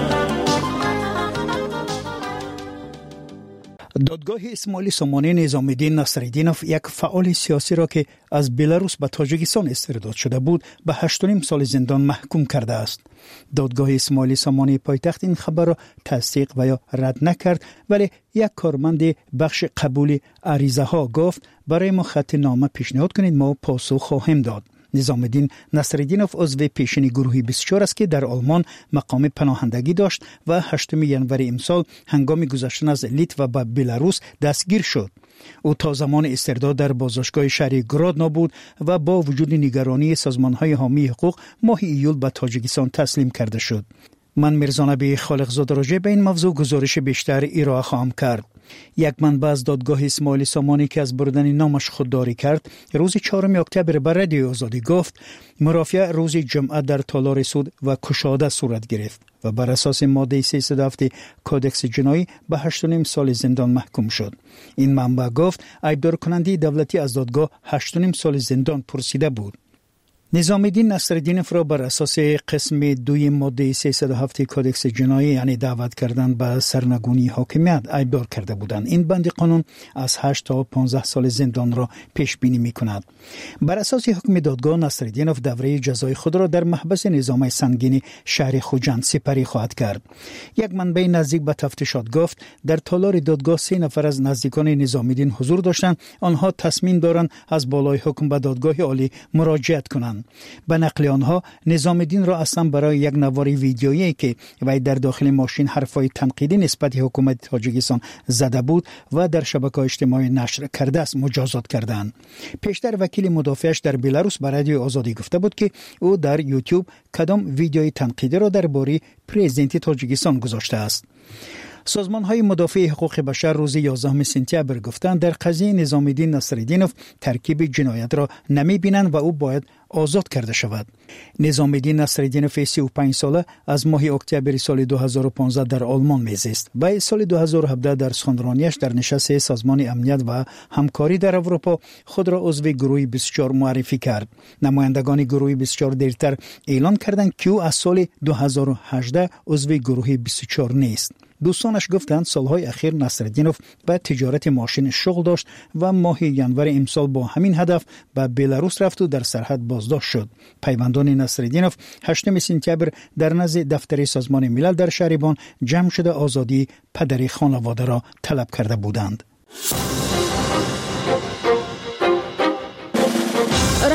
S16: دادگاه اسماعیل سامانی نظام الدین نصرالدینوف یک فعال سیاسی را که از بلاروس به تاجیکستان استرداد شده بود به هشت و نیم سال زندان محکوم کرده است. دادگاه اسماعیل سامانی پایتخت این خبر را تصدیق و یا رد نکرد، ولی یک کارمند بخش قبول عریضه ها گفت برای ما خط نامه پیشنهاد کنید ما پاسخ خواهیم داد. نظام الدین نصرالدینوف عضو پیشین گروهی بیست و چهار است که در آلمان مقام پناهندگی داشت و هشتم ژانویه امسال هنگام گذشتن از لیتو و به بلاروس دستگیر شد. او تا زمان استرداد در بازداشتگاه شهر گرادنا بود و با وجود نگرانی سازمان‌های حامی حقوق ماه ایول به تاجیکستان تسلیم کرده شد. من میرزانبی خالقزاده راجع به این موضوع گزارش بیشتر ارائه خواهم کرد. یک منبع از دادگاه اسماعیل سامانی که از بردن نامش خودداری کرد روز چهارم اکتبر به رادیو آزادی گفت مرافعه روز جمعه در تالار سود و کشاده صورت گرفت و بر اساس ماده سیصد و هفت کودکس جنایی به هشت و نیم سال زندان محکوم شد. این منبع گفت ایبدار کننده دولتی از دادگاه هشت و نیم سال زندان پرسیده بود. نظام الدین نصرالدینوف را بر اساس قسم دوی ماده سیصد و هفت کودکس جنایی یعنی دعوت کردن به سرنگونی حاکمیت ایبدار کرده بودند. این بند قانون از هشت تا پانزده سال زندان را پیش بینی می کند. بر اساس حکم دادگاه نصرالدینوف دوره جزای خود را در محبس نظام سنگین شهر خوجند سپری خواهد کرد. یک منبع نزدیک به تفتیشات گفت در تالار دادگاه سه نفر از نزدیکان نظام الدین حضور داشتند. آنها تصمیم دارند از بالای حکم به دادگاه عالی مراجعت کنند. به نقل آنها نظام الدین را اصلا برای یک نوار ویدیویی که وی در داخل ماشین حرفای تنقیدی نسبت حکومت تاجیکستان زده بود و در شبکه‌های اجتماعی نشر کرده است مجازات کردند. پیشتر وکیل مدافعش در بلاروس به رادیو آزادی گفته بود که او در یوتیوب کدام ویدیوی تنقیدی را درباره پرزیدنت تاجیکستان گذاشته است. سازمان‌های مدافع حقوق بشر روز یازدهم سپتامبر گفتند در قضیه نظام الدین نصرالدینوف ترکیب جنایت را نمی‌بینند و او باید آزاد کرده شود. نظام الدین نصرالدینوف سی و پنج ساله از ماه اکتبر سال دو هزار و پانزده در آلمان میزیست. به سال دو هزار و هفده در سخنرانیش در نشست سازمان امنیت و همکاری در اروپا خود را عضو گروه بیست و چهار معرفی کرد. نمایندگان گروه بیست و چهار دیرتر اعلان کردند که او از سال دو هزار و هجده عضو گروه بیست و چهار نیست. دوستانش گفتند سالهای اخیر نصرالدینوف به تجارت ماشین شغل داشت و ماه ژانویه امسال با همین هدف به بلاروس رفت و در سرحد بازداشت شد. پیوندان نصرالدینوف هشتم سپتامبر در نزد دفتر سازمان ملل در شهر بان جمع شده آزادی پدر خانواده را طلب کرده بودند.
S9: رهگذر بود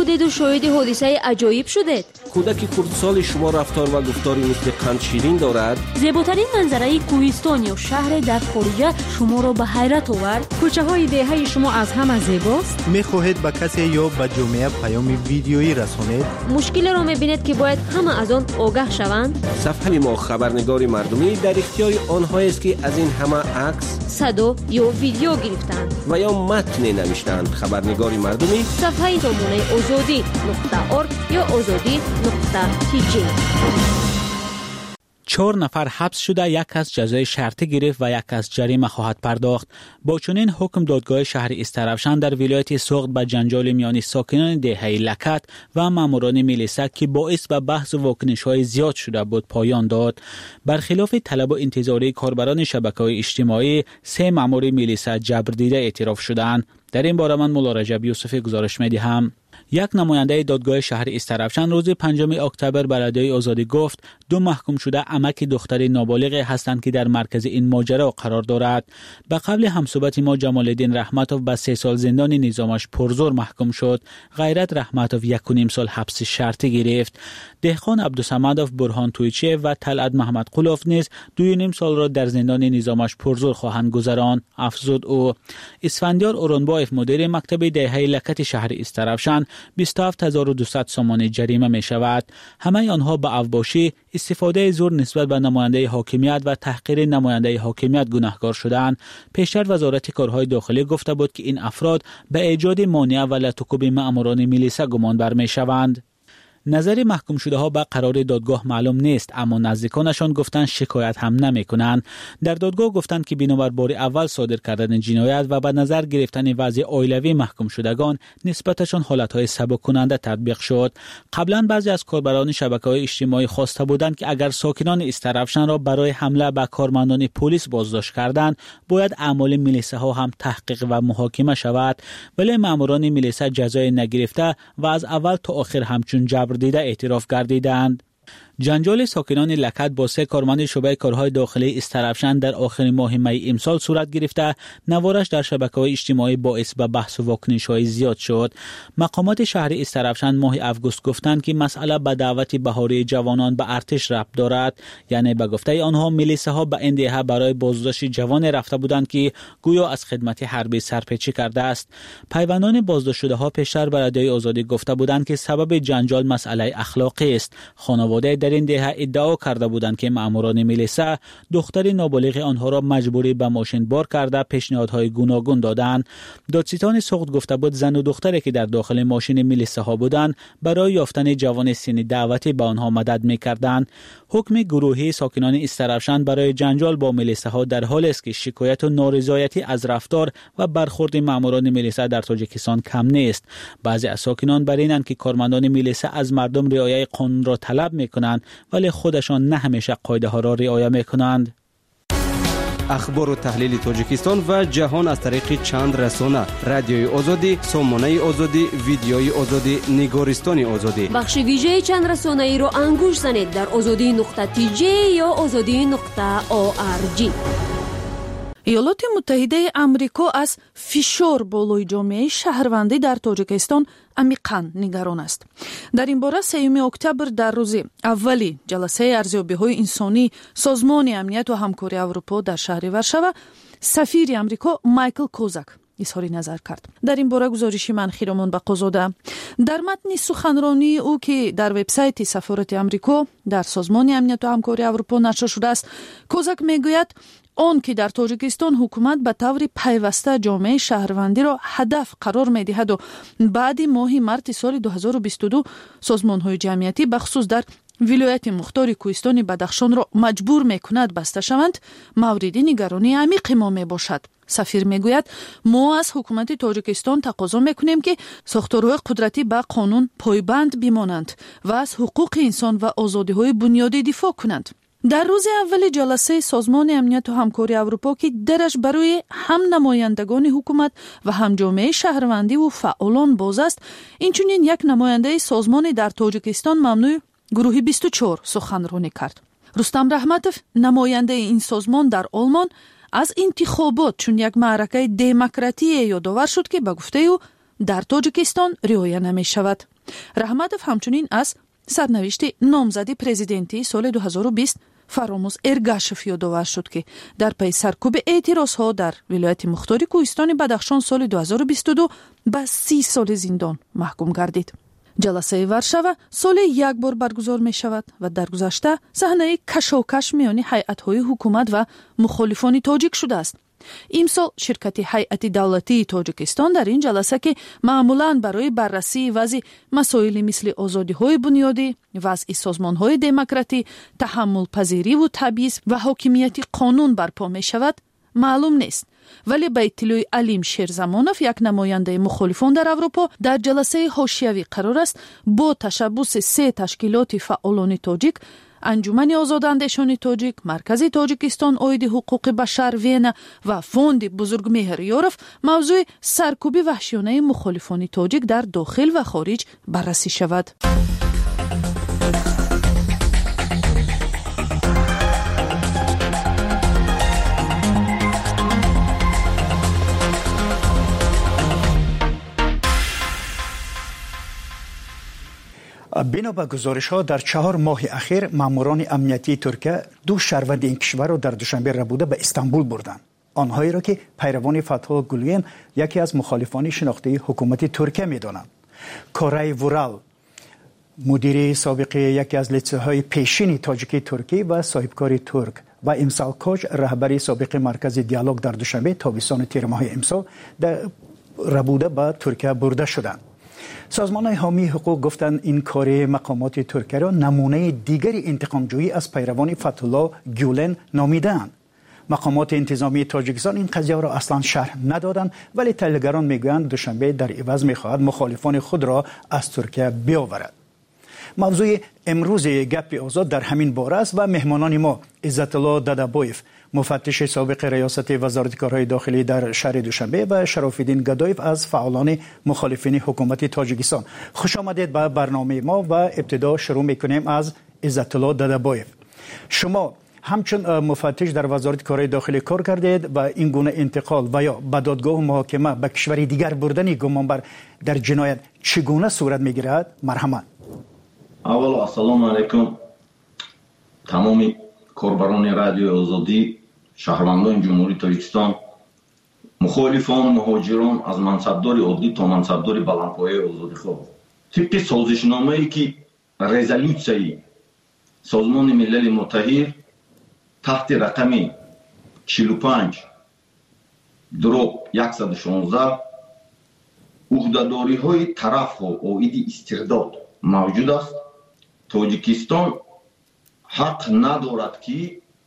S9: بودید و شاهد حادثه عجایب شدید؟
S17: کودک خردسال شما رفتار و گفتاری مثل قند شیرین دارد؟
S1: زیباترین منظره کوهستان یا شهر در خارج شما را به حیرت آورد؟
S18: کوچه های دهه شما از همه زیباست؟
S19: میخواهید به کسی یا به جامعه پیام ویدیویی رسانید؟
S9: مشکل را میبینید که باید همه از آن آگاه شوند؟
S17: صفحه ما خبرنگار مردمی در اختیار آنهایی است که از این همه عکس،
S9: صدا یا ویدیو گرفتند
S17: و یا متن نوشتند. خبرنگار مردمی
S9: صفحه نمونه آزادی نقطه ارگ یا آزادی نقطه تی جی.
S5: چهار نفر حبس شده، یک کس جزای شرطی گرفت و یک کس جریمه خواهد پرداخت. با چنین حکم دادگاه شهر استرابشان در ولایت سوخت به جنجال میان ساکنان دهه لکت و ماموران میلیسا که باعث به بحث و واکنش‌های زیاد شده بود پایان داد. برخلاف طلب و انتظاری کاربران شبکه‌های اجتماعی، سه مامور میلیسا جبر دیده اعتراف شدند. در این باره من مولا رجب یوسفی گزارش می‌دهم. یک نماینده دادگاه شهر استرابشان روز پنجم اکتبر به رادیوی آزادی گفت دو محکوم شده عمک دختر نابالغ هستند که در مرکز این ماجرا قرار دارد. به قبل همصحبت ما جمال الدین رحمتوف به سه سال زندان نظامش پرزور محکوم شد. غیرت رحمتوف یک و نیم سال حبس شرطی گرفت. دهقان عبدالصمدوف برهان تویچه و طلعت محمد قلوف نیز دو و نیم سال را در زندان نظامش پرزور خواهند گذراند، افزود او. اسفندیار اورانبایف مدیر مکتب دهه لکت شهر استرابشان بیست و هفت هزار و دویست سومان جریمه می شود. همه آنها به اوباشی، استفاده زور نسبت به نماینده حاکمیت و تحقیر نماینده حاکمیت گناهکار شدند. پیشتر وزارت کارهای داخلی گفته بود که این افراد به ایجاد مانع و لطکوب ماموران میلیسا گمان بر می شوند. نظر محکوم شده ها به قرار دادگاه معلوم نیست، اما نزدیکانشان گفتند شکایت هم نمی کنند. در دادگاه گفتند که بنابر بار اول صادر کردن جنایت و به نظر گرفتن وضع عائلوی محکوم شدگان نسبتشان حالتهای سبک کننده تطبیق شد. قبلا بعضی از کاربران شبکه‌های اجتماعی خواسته بودند که اگر ساکنان استرابشان را برای حمله به کارمندان پلیس بازداشت کردند باید اعمال میلیسا ها هم تحقیق و محاکمه شود، ولی ماموران میلیسا جزای نگرفته و از اول تا آخر همچون جبر دیده اعتراف گردیدند. جنجال ساکنان لکت با سه کارمند شعبه کارهای داخلی استرابشان در آخر ماه می امسال صورت گرفته، نوارش در شبکه‌های اجتماعی باعث به بحث و واکنش‌های زیاد شد. مقامات شهر استرابشان ماه اوگوست گفتند که مسئله به دعوت بهاری جوانان به ارتش ربط دارد، یعنی به گفته آنها میلیساها به این دهه برای بازداشت جوان رفته بودند که گویا از خدمت حربی سرپیچی کرده است. پیوندان بازداشت شده ها پیشتر به رادیوی آزادی گفته بودند که سبب جنجال مسئله اخلاقی است. خانواده در این دهه ادعا کرده بودند که ماموران میلیسا دختر نابالغ آنها را مجبوری به ماشین بار کرده پیشنهادهای گوناگون دادند. دادستان سوخت گفته بود زن و دختری که در داخل ماشین میلیسا ها بودند برای یافتن جوان سنی دعوتی به آنها مدد میکردند. حکم گروهی ساکنان استرابشان برای جنجال با میلیسا ها در حالی است که شکایت و نارضایتی از رفتار و برخورد ماموران میلیسا در تاجیکستان کم نیست. بعضی از ساکنان بر اینند که کارمندان میلیسا از مردم رعایت قانون را طلب میکنند ولی خودشان نه همیشه قاعده ها را رعایت میکنند.
S20: اخبار و تحلیل تاجیکستان و جهان از طریق چند رسانه: رادیوی آزادی، سامانه آزادی، ویدیوی آزادی، نگارستان آزادی.
S9: بخش ویژه چند رسانه ای را انگوش زنید در آزادی نقطه تی جی یا آزادی نقطه او آر جی.
S21: ایالات متحده آمریکا از فشار بالای جامعه شهروندی در تاجیکستان عمیقاً نگران است. در این باره سوم اکتبر در روز اولی جلسه ارزیابی‌های انسانی سازمان امنیت و همکاری اروپا در شهر ورشوا، سفیر آمریکا مایکل کوزاک اظهار نظر کرد. در این باره گزارشی من خیرمان به قزاده. در متن سخنرانی او که در وبسایت سفارت آمریکا در سازمان امنیت و همکاری اروپا نشر شده است، کوزاک میگوید آن که در تاجیکستان حکومت به طور پیوسته جامعه شهروندی را هدف قرار می دهد و بعد ماه مارس سال دو هزار و بیست و دو سازمان های جمعیتی بخصوص در ولایت مختار کوهستان بدخشان را مجبور می کند بسته شوند، مورد نگرانی عمیق ما می باشد. سفیر میگوید ما از حکومت تاجیکستان تقاضا میکنیم که ساختارهای قدرتی به قانون پایبند بمانند و از حقوق انسان و آزادی‌های بنیادی دفاع کنند. در روز اول جلسه سازمان امنیت و همکاری اروپا که درش برای هم نمایندگان حکومت و هم جامعه شهروندی و فعالان باز است، اینچنین یک نماینده سازمان در تاجیکستان ممنوع گروه بیست و چهار سخنرانی کرد. رستم رحمتوف نماینده این سازمان در آلمان از انتخابات چون یک معرکه دموکراتی یادآور شد که به گفته او дар тоҷикистон риоя намешавад. раҳматов ҳамчунин аз сарнавишти номзади президентии соли дуҳазору бист фаромӯз эргашев ёдовар шуд, ки дар паи саркуби эътирозҳо дар вилояти мухтори кӯҳистони Бадахшон соли дуҳазору бисту ду ба си соли зиндон маҳкум гардид. ҷаласаи Варшава соле як бор баргузор мешавад ва дар гузашта саҳнаи кашокаш миёни ҳайъатҳои ҳукумат ва мухолифони тоҷик шудааст. имсол ширкати ҳайъати давлатии Тоҷикистон дар ин ҷаласа, ки маъмулан барои баррасии вазъи масоили мисли озодиҳои бунёдӣ, вазъи созмонҳои демократӣ, таҳаммулпазириву табъиз ва ҳокимияти қонун барпо мешавад, маълум нест. вале ба иттилои Алим Шерзамонов, як намояндаи мухолифон дар Аврупо, дар ҷаласаи ҳошиявӣ қарор аст бо ташаббуси се ташкилоти фаъолони тоҷик, анҷумани озодандешони тоҷик, маркази Тоҷикистон оиди ҳуқуқи башар Вена ва фонди Бузургмеҳр Ёров мавзӯи саркуби ваҳшиёнаи мухолифони тоҷик дар дохил ва хориҷ баррасӣ шавад.
S16: бино ба гузоришҳо дар чаҳор моҳи ахир маъмурони амнияти Туркия ду шаҳрванди ин кишварро дар душанбе рабуда ба Истанбул бурданд. онҳоеро ки пайравони Фатҳулло Гулен, яке аз мухолифони шинохтаи ҳукумати Туркия медонанд. Корай Вурал, мудири собиқи яке аз литсеҳои пешини тоҷикии туркӣ ва соҳибкори турк, ва Имсал Коч, раҳбари собиқи маркази диалог, дар душанбе тобистони тиримоҳи имсол дар рабуда ба Туркия бурда шуданд. созмонҳои ҳомии ҳуқуқ гуфтанд ин кори мақомоти Туркияро намунаи дигари интиқомҷӯӣ аз пайравони Фатҳулло Гюлен номидаанд. мақомоти интизомии Тоҷикистон ин қазияро аслан шарҳ надоданд, вале таҳлилгарон мегӯянд душанбе дар иваз мехоҳад мухолифони худро аз Туркия биоварад. мавзӯи имрӯзи гапи озод дар ҳамин бора аст ва меҳмонони мо Иззатулло Дадабоев, муфаттиши собиқи раёсати вазорати корҳои дохилӣ дар шаҳри Душанбе, ва Шарофиддин Гадоев аз фаъолони мухолифини ҳукумати Тоҷикистон. хуш омадед ба барномаи мо ва ибтидо шурӯъ мекунем аз Иззатулло Дадабоев. шумо ҳамчун муфаттиш дар вазорати корҳои дохилӣ кор кардед ва ин гуна интиқол ва ё ба додгоҳу муҳокима ба кишвари дигар бурдани гумонбар дар ҷиноят чӣ гуна сурат мегирад? марҳамат.
S6: аввало ассалому алайкум тамоми корбарони радиои озодӣ, шаҳрвандони ҷумҳурии Тоҷикистон, мухолифон, муҳоҷирон аз мансабдори оддӣ то мансабдори баландпояи озодихоҳ. тибқи созишномае ки резолюсияи Созмони Милали Муттаҳид таҳти рақами чилу панҷ дроб яксад у шонздаҳ уҳдадориҳои тарафҳо оиди истирдод мавҷуд аст. Тоҷикистон ҳақ надорад ки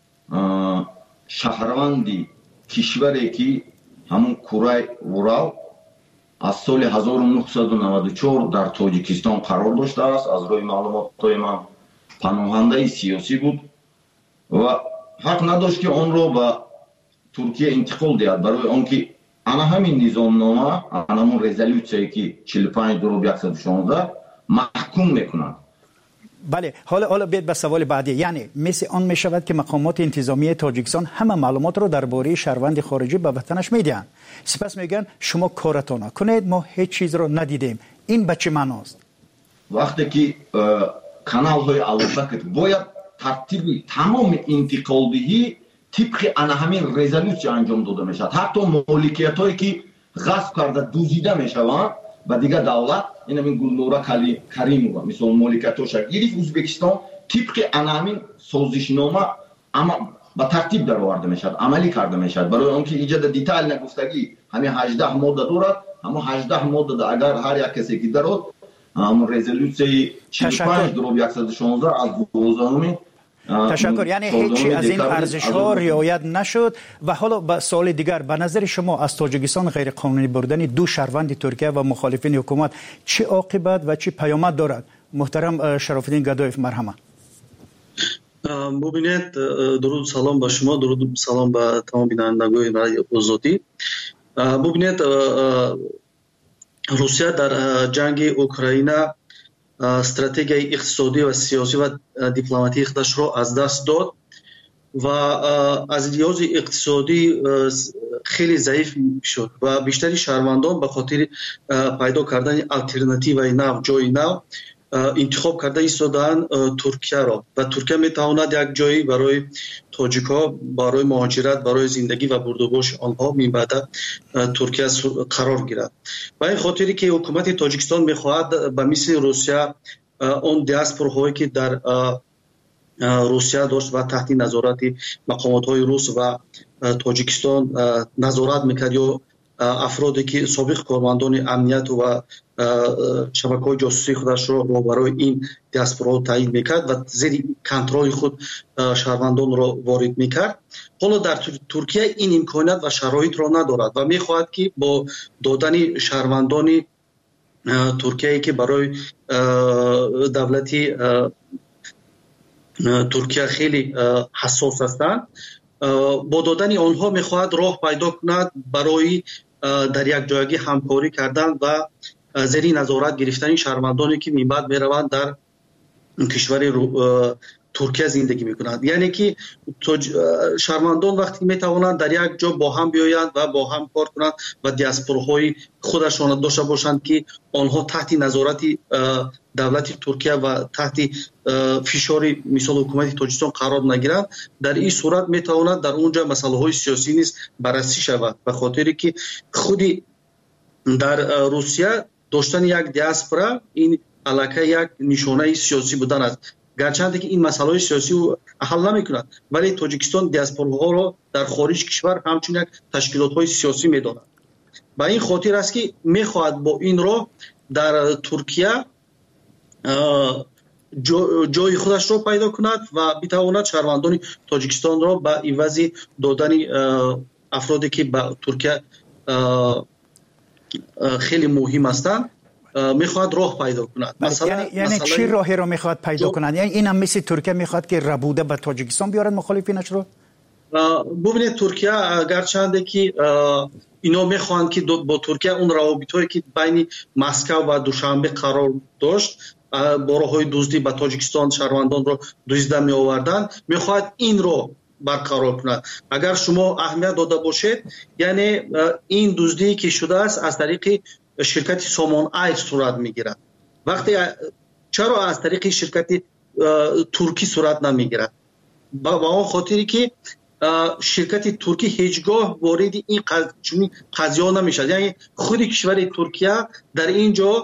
S6: шаҳрванди кишваре ки ҳамун Курай Вурал аз соли ҳазору нуҳсаду наваду чор дар Тоҷикистон қарор доштааст. аз рӯи маълумотҳои ман паноҳандаи сиёсӣ буд ва ҳақ надошт ки онро ба Туркия интиқол диҳад, барои он ки ана ҳамин низомнома, ана ҳамун резолюсияе ки чилу панҷ дуроб яксад у шонздаҳ маҳкум мекунад.
S16: бале, ҳола ҳола бед ба саволи баъдӣ. яъне мисли он мешавад ки мақомоти интизомии Тоҷикистон ҳама маълумотро дар бораи шаҳрванди хориҷӣ ба ватанаш медиҳанд. сипас мегӯянд шумо коратона кунед, мо ҳеҷ чизро надидем. ин ба чӣ маъност?
S6: вақте ки каналҳои аллопакт бояд тартиби тамоми интиқолдиҳӣ тибқи ана ҳамин резолюсия анҷом дода мешавад. ҳатто моликиятҳое ки ғасб карда дузида мешаванд ба дигар давлат, ин ҳамин Гулнура Каримова мисол моликиятҳоша гирифт, Ӯзбекистон тибқи ана ҳамин созишнома ба тартиб дароварда мешавад, амалӣ карда мешавад. барои он ки иҷода детайл нагуфтагӣ ҳамин ҳаждаҳ модда дорад, ҳамон ҳаждаҳ моддада агар ҳар як касе ки дарод ҳамон резолюсияи чилу панҷ дуроб яксад у шонздаҳ аз дувоздаҳуми
S16: ташаккур. яъне ҳечи аз ин арзишҳо риоят нашуд. ва ҳоло ба суоли дигар, ба назари шумо аз Тоҷикистон ғайриқонунӣ бурдани ду шаҳрванди Туркия ва мухолифини ҳукумат чӣ оқибат ва чӣ паёмад дорад? муҳтарам Шарофиддин Гадоев, марҳамат.
S22: бубинед, дуруд салом ба шумо, дуруд салом ба тамом бинандагои радиои озодӣ. бубинед, русия дар ҷанги Украина стратегияи иқтисодӣ ва сиёсӣ ва дипломатии худашро аз даст дод و از لحاظ اقتصادی خیلی ضعیف شد و بیشتری شهروندان به خاطر پیدا کردن الटरनेटिव نو جای نو انتخاب کرده ایستادن ترکیه را و ترکیه میتواند یک جایی برای تاجیک‌ها برای مهاجرت برای زندگی و بردوباش آنها میباید ترکیه قرار گیرد. و این خاطری که حکومت تاجیکستان میخواهد به مثل روسیه اون دیاسپوراهایی که در روسیه داشت و تحت نظارت مقامات‌های روس و تاجیکستان نظارت میکرد یا افرادی که سابق کارمندان امنیت و شبکه‌های جاسوسی خودش را برای این دیاسپورا تعیین میکرد و زیر کنترل خود شهروندان را وارد میکرد. حالا در ترکیه این امکانات و شرایط را ندارد و میخواهد که با دادن شهروندان ترکیه که برای دولتی ترکیه خیلی حساس هستند با دادن آنها میخواهد راه پیدا کند برای در یک جایگی همکاری کردن و زیر نظارت گرفتن شهروندانی که میبعد میروند در کشور ترکیه زندگی میکنند. یعنی که شهروندان وقتی میتوانند در یک جا با هم بیایند و با هم کار کنند و دیاسپوراهای خودشان داشته باشند که آنها تحت نظارت دولت ترکیه و تحت فشار مثال حکومت تاجیکستان قرار نگیرند، در این صورت میتواند در اونجا مسائل های سیاسی نیز بررسی شود به خاطری که خودی در روسیه داشتن یک دیاسپورا این علاقه یک نشانه سیاسی بودن است، گرچند که این مسائل سیاسی رو حل نمی‌کند ولی تاجیکستان دیاسپوراها را در خارج کشور همچنین یک تشکیلات‌های سیاسی می‌داند. با این خاطر است که می‌خواهد با این را در ترکیه جای خودش را پیدا کند و بتواند شهروندان تاجیکستان را به عوض دادن افرادی که به ترکیه خیلی مهم هستند میخواد راه پیدا کند. مثلا
S16: یعنی, یعنی چی راهی رو میخواد پیدا کند؟ یعنی این هم مثل ترکیه میخواد که ربوده به تاجیکستان بیارد مخالفینش رو؟
S22: ببینید ترکیه اگرچند که اینا میخوان که با ترکیه اون روابطی که بین مسکو و دوشنبه قرار داشت با راههای دزدی به تاجیکستان شهروندان رو دزدیده می آوردن، میخواد این رو برقرار کند. اگر شما اهمیت داده باشید یعنی این دزدی که شده است از طریق شرکت سامان اید صورت میگیرد. وقتی چرا از طریق شرکت ترکی صورت نمیگیرد؟ با اون خاطری که شرکت ترکی هیچگاه وارد این قضیه نمیشد. یعنی خود کشور ترکیه در اینجا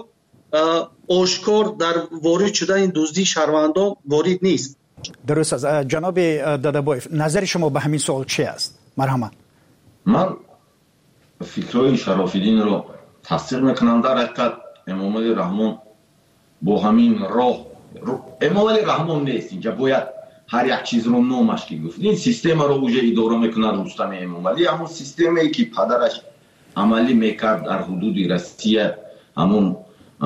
S22: آشکار در وارد شدن این دزدی شهروندان وارد نیست.
S16: درست است. جناب دادابایف نظر شما به همین سوال چی است؟ مرحبا.
S6: من فکرهای شرافالدین رو تصدیق میکنم. در حقیقت امام علی رحمان با همین راه امام علی رحمان نیست، اینجا باید هر یک چیز رو نامش که گفت. این سیستم رو اوجه اداره میکنه رستم امام علی، همون سیستمی که پدرش عملی میکرد در حدود روسیه، همون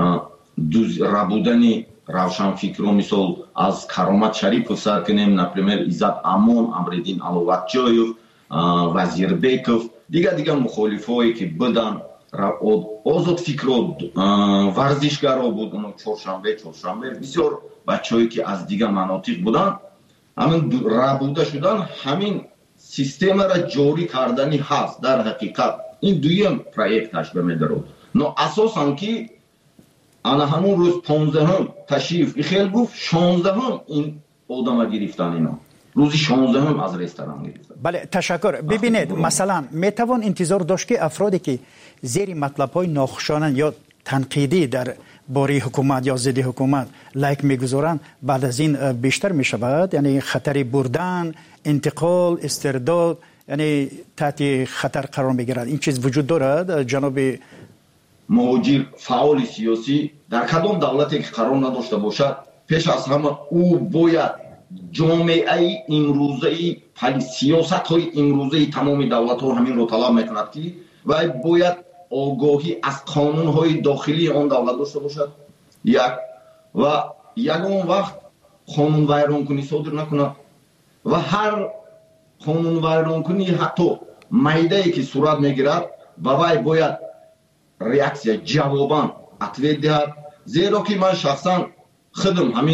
S6: ربودن روشن فکر رو مثال از کرامت شریف سر کنیم، نپریمر عزت امان، امردین علواتجایف، وزیر بیکوف، دیگه دیگه مخالفایی که بدن آزاد فکر و ورزشگرها بودن، چهارشنبه چهارشنبه بسیار بچه‌ای که از دیگه مناطق بودن، همین ربوده شدن، همین سیستم را جاری کردنی هست. در حقیقت این دویم پروژهش به میدارد. نه اساساً که انا همون روز پانزدهم تشریف خیلی گفت شانزدهم این آدم گرفتن اینا. روزی شانزدهم از رستوران گرفتن.
S16: بله تشکر. ببینید مثلا میتوان انتظار داشت که افرادی که زیر مطلب‌های ناخوشایند یا تنقیدی در باره حکومت یا ضد حکومت لایک میگذارند بعد از این بیشتر میشود، یعنی خطر بردن، انتقال، استرداد، یعنی تحت خطر قرار میگیرد. این چیز وجود دارد جناب
S6: مهاجر فعال سیاسی در کدام دولتی که قرار نداشته باشد پیش از همه او باید جامعه امروزه سیاست های امروزه تمام دولت ها همین رو طلب میکند که و باید آگاهی از قانون های داخلی آن دولت داشته باشد یک و یگان وقت قانون ویران کنی صادر نکند و هر قانون ویران کنی حتی میده که صورت میگیرد و وی باید ریاکسیا جوابان اتوید دهد. زیرا که من شخصا خودم همین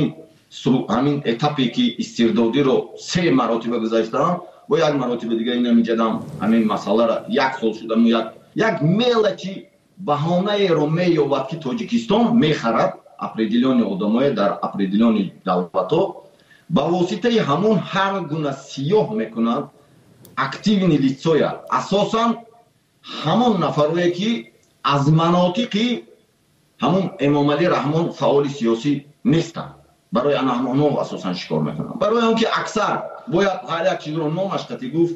S6: همین اتاپی که استردادی رو سه مراتبه گذاشتن با یک مراتبه دیگه اینا میجدم همین مسئله را یک سال شده یک یک ملتی بهانه رو مییابد که تاجیکستان میخرد اپریدیلیون آدمای در اپریدیلیون دولت‌ها با واسطه همون هر گونه سیاه میکنند اکتیوین لیتسویا اساسا همون نفرایی که از مناطقی همون امام علی رحمان فعال سیاسی نیستن برای آنها اساسا شکار میکنن برای اینکه اکثر باید هر یک چیز رو نامش قطعی گفت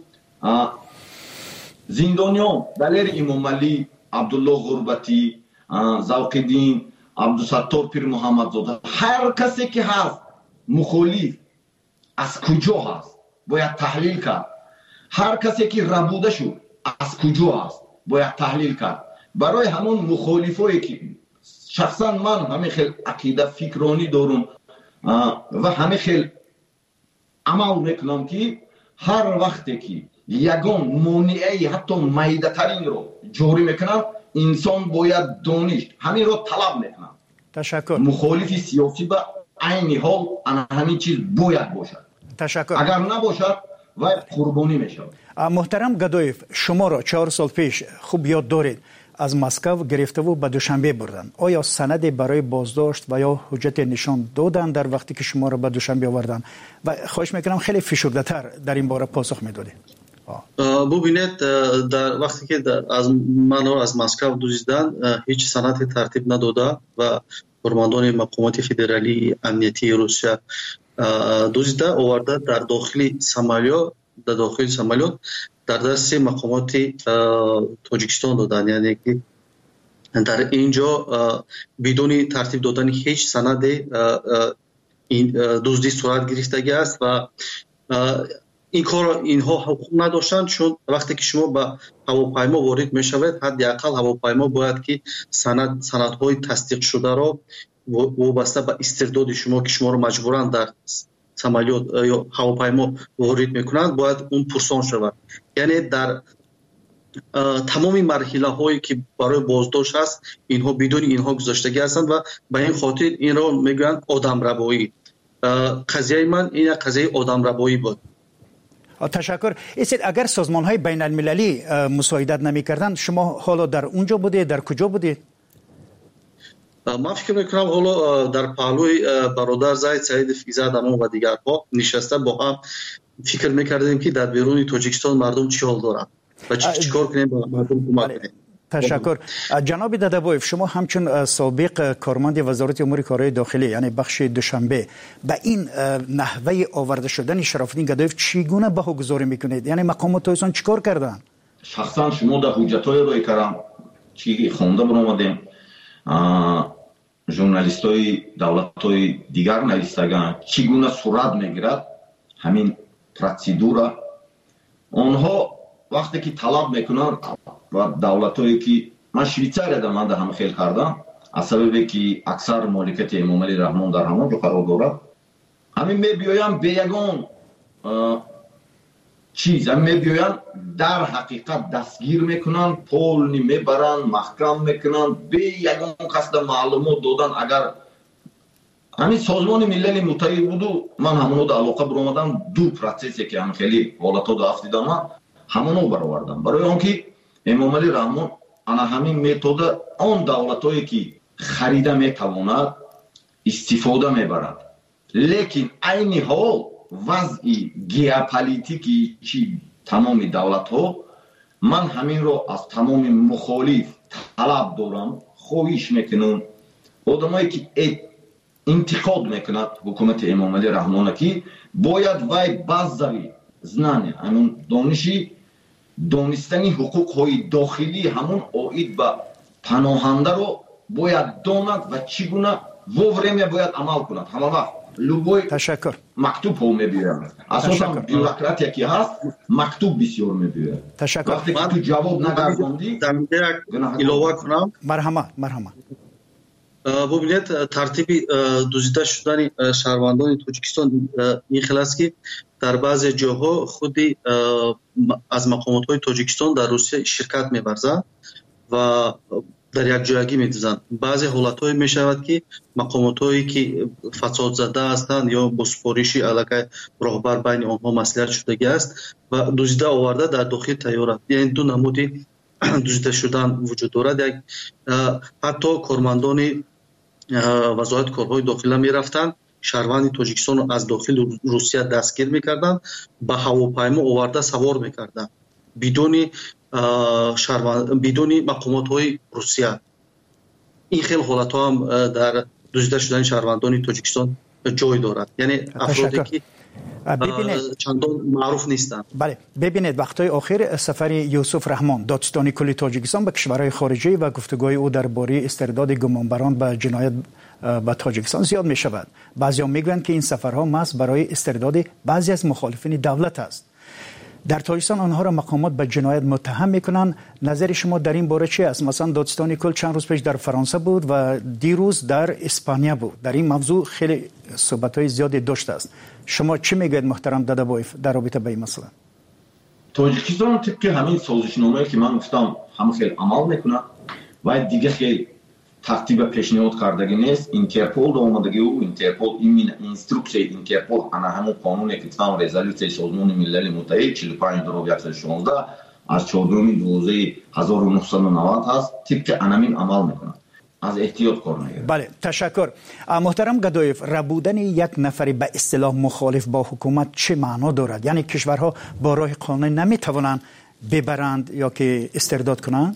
S6: زندانیان دلیر امام علی عبدالله غربتی ذوق‌الدین عبدالستار پیر محمدزاده هر کسی که هست مخالف از کجا هست باید تحلیل کرد هر کسی که ربوده شد از کجا هست باید تحلیل کرد برای همون مخالفایی که شخصا من همه خیلی عقیده فکرانی دارم و همه خیلی عمل میکنم که هر وقتی که یگان مانعی حتی میده ترین رو جاری میکنن انسان باید دانشت همین رو طلب میکنن
S16: تشکر
S6: مخالف سیاسی به عین حال همین چیز باید باشد
S16: تشکر
S6: اگر نباشد و قربانی میشه.
S16: محترم گدایف شما را چهار سال پیش خوب یاد دارید از مسکو گرفته و به دوشنبه بردن آیا سند برای بازداشت و یا حجت نشان دادن در وقتی که شما را به دوشنبه آوردن و خواهش میکنم خیلی فشرده تر در این باره پاسخ میدادید.
S22: ببینید در وقتی که از من از مسکو دزدیدن هیچ سندی ترتیب نداده و فرماندهان مقامات فدرالی امنیتی روسیه دزدیده آورده در داخل سامالیو در داخل سامالیو در دست مقامات تاجیکستان دادن یعنی که در اینجا بدون ترتیب دادن هیچ سند این دزدی صورت گرفتگی است و این کار اینها حقوق نداشتند چون وقتی که شما به هواپیما وارد میشوید حداقل هواپیما باید که سند سندهای تصدیق شده را وابسته به استرداد شما که شما را مجبوراً در سامالیات یا هواپیما وارد میکنند باید اون پرسان شود یعنی در تمام مرحله هایی که برای بازداشت هست اینها بدون اینها گذاشتگی هستند و به این خاطر این را میگویند آدم ربایی قضیه من این قضیه آدم ربایی بود.
S16: تشکر. اسید اگر سازمان های بین المللی مساعدت نمی کردن شما حالا در اونجا بودید در کجا بودید؟
S22: من فکر میکنم حالا در پهلوی برادر زید سعید فیزادامون و دیگرها نشسته با هم فکر میکردیم که در بیرون تاجیکستان مردم چی حال دارند و چیکار کنیم با مردم کمک کنیم.
S16: تشکر. جناب دادابویف شما همچون سابق کارمند وزارت امور کارهای داخلی یعنی بخش دوشنبه به این نحوه آورده شدن شرافالدین گدایف چگونه بهاگذاری میکنید یعنی مقامات تایسان چیکار کردن؟
S6: شخصا شما در حجتای روی کردم چی خونده برآمدیم ژورنالیستای دولت‌های دیگر نویسندگان چگونه صورت میگیرد همین پروسیدور آنها وقتی که طلب میکنن و دولت‌هایی که من شویتزاریا در من در هم خیلی کردم از سببی که اکثر مالکیت امام علی رحمان در همون جو قرار دارد همین میبیایم به یگان چیز هم میبیایم در حقیقت دستگیر میکنن پول میبرن محکم میکنن به یگان قصد معلومات دادن اگر همین سازمان ملل متحد بودو من همونو در علاقه برآمدم دو پروسسی که هم خیلی حالتا دو هفته دارم همونو برآوردم برای آنکه امام علی رحمان انا همین متد آن دولتایی که خریده میتواند استفاده میبرد لیکن عین حال وضع ژئوپلیتیکی چی تمام دولت ها من همین رو از تمام مخالف طلب دارم خواهش میکنم آدمایی که انتقاد میکند حکومت امام علی رحمان که باید وای بازاری زنانه همون دانشی دانستنی حقوق های داخلی همون آید به پناهنده رو باید داند و چگونه وفرمی باید عمل کند همه وقت لوبوی
S16: تشکر
S6: مکتوب ها میبیرن اساسا بیوروکراتی که هست مکتوب بسیار میبیرن
S16: تشکر
S6: وقتی که تو جواب نگرداندی
S22: در ایلاوه کنم
S16: مرحمت مرحمت
S22: ببینید ترتیب دزدیده شدن شهروندان تاجیکستان این خلاص که در بعضی جاها خودی از مقامات های تاجیکستان در روسیه شرکت می‌ورزند و дар якҷоягӣ медузанд. баъзе ҳолатҳое мешавад ки мақомотҳое ки фасодзада ҳастанд ё бо супориши аллакай роҳбар байни онҳо маслиҳат шудагӣ аст ва дуздида оварда дар дохили тайёра, яъне ду намуди дуздида шудан вуҷуд дорад. Як ҳатто кормандони вазорати корҳои дохила мерафтанд, шаҳрванди Тоҷикистонро аз дохили Русия дастгир мекарданд, ба ҳавопаймо оварда савор мекарданд бидуни бидуни мақомотҳои Русия. ин хел ҳолатҳо ҳам дар дуздида шудани шаҳрвандони Тоҷикистон ҷой дорад, яъне афроде ки чандон маъруф нестанд.
S16: бале, бибинед вақтҳои охир сафари Юсуф Раҳмон, додистони кулли Тоҷикистон ба кишварҳои хориҷӣ ва гуфтугӯи ӯ дар бораи истирдоди гумонбарон ба ҷиноят ба Тоҷикистон зиёд мешавад. баъзеҳо мегӯянд ки ин сафарҳо маҳз барои истирдоди баъзе аз мухолифини давлат аст. дар Тоҷикистон онҳоро мақомот ба ҷиноят муттаҳам мекунанд. назари шумо дар ин бора чи аст? масалан додистони кул чанд рӯз пеш дар Фаронса буд ва дирӯз дар Испания буд. дар ин мавзӯъ хеле суҳбатҳои зиёде доштааст. шумо чӣ мегӯед муҳтарам Дадабоев дар робита ба ин масъала?
S6: Тоҷикистон тибқи ҳамин созишномае ки ман гуфтам ҳама хел амал мекунад ва дига хел тартиба пешниҳод кардагӣ нест. Интерпол да омадагӣ ӯ Интерпол ин инструксияи Интерпол ана ҳамон қонуне ки там резолюцияи Созмони Милали Муттаҳид чилу панҷ дороб яксад и шонздаҳ аз чордуюми дувоздаҳи ҳазору нуҳсаду навад ҳаст, тибқи анамин амал мекунад. аз эҳтиёт кор мегирад.
S16: бале, ташаккур. муҳтарам Гадоев, рабудани як нафари ба истилоҳ мухолиф бо ҳукумат чӣ маъно дорад? яъне кишварҳо бо роҳи қонунӣ наметавонанд бибаранд ё ки истирдод кунанд?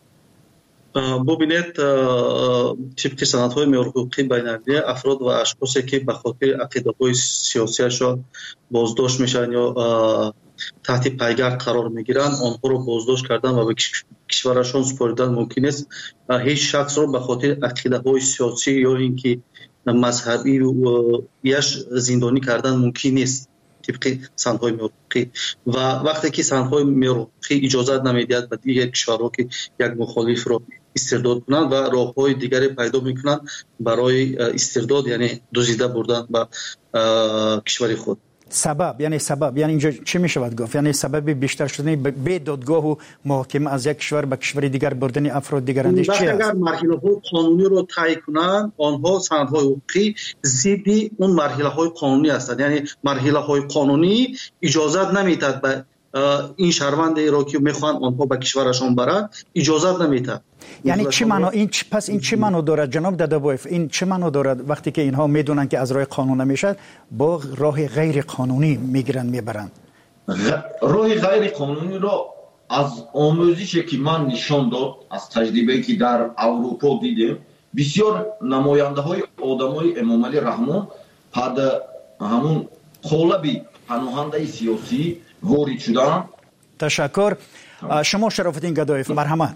S22: бубинед, тибқи санадҳои меҳрҳуқуқии байналмилалӣ афрод ва ашхосе ки ба хотири ақидаҳои сиёсиашон боздошт мешаванд ё таҳти пайгард қарор мегиранд, онҳоро боздошт кардан ва ба кишварашон супоридан мумкин нест. ҳеҷ шахсро ба хотири ақидаҳои сиёсӣ ё ин ки мазҳабӣ яш зиндонӣ кардан мумкин нест тибқи санадҳои меҳрҳуқуқӣ. ва вақте ки санадҳои меҳрҳуқуқӣ иҷозат намедиҳад ба дигар кишварҳо ки як мухолифро истирдод кунанд ва роҳҳои дигаре пайдо мекунанд барои истирдод, яъне дузида бурдан ба кишвари худ.
S16: сабаб яъне сабаб яъне инҷо чӣ мешавад гуфт? яъне сабаби бештар шудани бе додгоҳу муҳокима аз як кишвар ба кишвари дигар бурдани афрод дигарандеш чи аст?
S22: агар марҳилаҳои қонуниро тай кунанд, онҳо санадҳои ҳуқуқӣ зидди он марҳилаҳои қонунӣ ҳастанд. яъне марҳилаҳои қонунӣ иҷозат наметиҳад ба ин шаҳрвандеро ки мехоҳанд онҳо ба кишварашон баранд иҷозат наметиҳад.
S16: яъне чӣ маъно ин пас ин чӣ маъно дорад ҷаноб Дадабоев? ин чӣ маъно дорад вақте ки инҳо медонанд ки аз роҳи қонун намешавад, бо роҳи ғайриқонунӣ мегиранд мебаранд?
S6: роҳи ғайриқонуниро аз омӯзише ки ман нишон дод, аз таҷрибае ки дар Аврупо дидем, бисёр намояндаҳои одамои Эмомалӣ Раҳмон пад ҳамун қолаби паноҳандаи сиёсӣ ворид шуданд.
S16: ташаккур. шумо Шарофиддин Гадоев, марҳамат.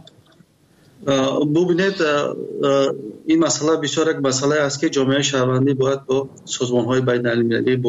S22: бубинед, ин масъала бисёр як масъалае аст ки ҷомеаи шаҳрвандӣ бояд бо созмонҳои байналмилалӣ, бо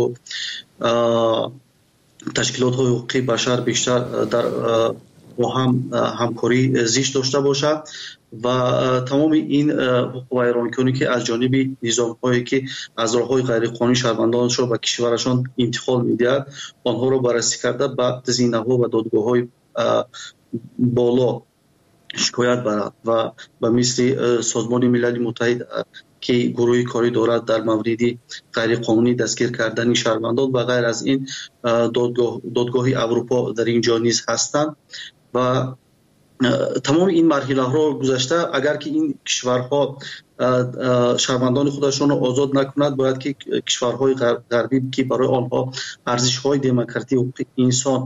S22: ташкилотҳои ҳуқуқии башар бештар дар бо ҳам ҳамкорӣ зишт дошта бошад ва тамоми ин ҳуқуқвайронкунӣ ки аз ҷониби низомҳое ки аз роҳҳои ғайриқонунӣ шаҳрвандонашро ба кишварашон интиқол медиҳад, онҳоро баррасӣ карда ба зинаҳо ва додгоҳҳои боло шикоят барад ва ба мисли Созмони Милали Муттаҳид ки гурӯҳи корӣ дорад дар мавриди ғайриқонунӣ дастгир кардани шаҳрвандон ва ғайр аз ин додгоҳи Аврупо дар ин ҷо низ ҳастанд ва тамоми ин марҳилаҳоро гузашта агар ки ин кишварҳо шаҳрвандони худашонро озод накунад, бояд ки кишварҳои ғарбӣ ки барои онҳо арзишҳои демократии ҳуқуқи инсон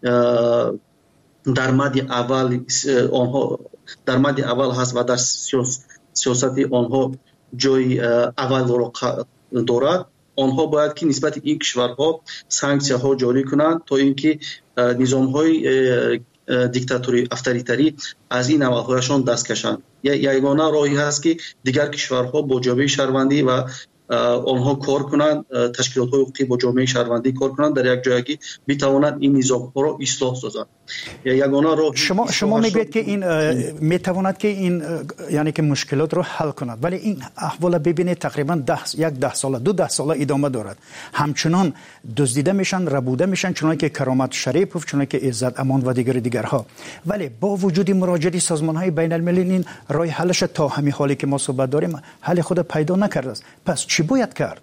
S22: дар мадди аввал онҳо дар мадди аввал ҳаст ва дар сиёсати онҳо ҷои аввалро дорад, онҳо бояд ки нисбати ин кишварҳо санксияҳо ҷорӣ кунанд то ин ки низомҳои диктатури авторитарӣ аз ин амалҳояшон даст кашанд. ягона роҳи ҳаст ки дигар кишварҳо бо ҷомеаи шаҳрвандӣ ва آنها کار کنند، تشکیلات حقوقی با جامعه شهروندی کار کنند، در یک جایگی بتوانند این نظام ها را اصلاح سازند. یگانه راه
S16: شما شما میگوید که این میتواند که این یعنی که مشکلات رو حل کند، ولی این احوال ببینید تقریبا ده یک ده ساله دو ده ساله ادامه دارد، همچنان دزدیده میشن، ربوده میشن، چون که کرامت شریف، چون که عزت امان و دیگر دیگرها. ولی با وجود مراجعه سازمان های بین المللی این راه حلش تا همین حالی که ما صحبت داریم حل خود پیدا نکرده است. پس چی باید کرد؟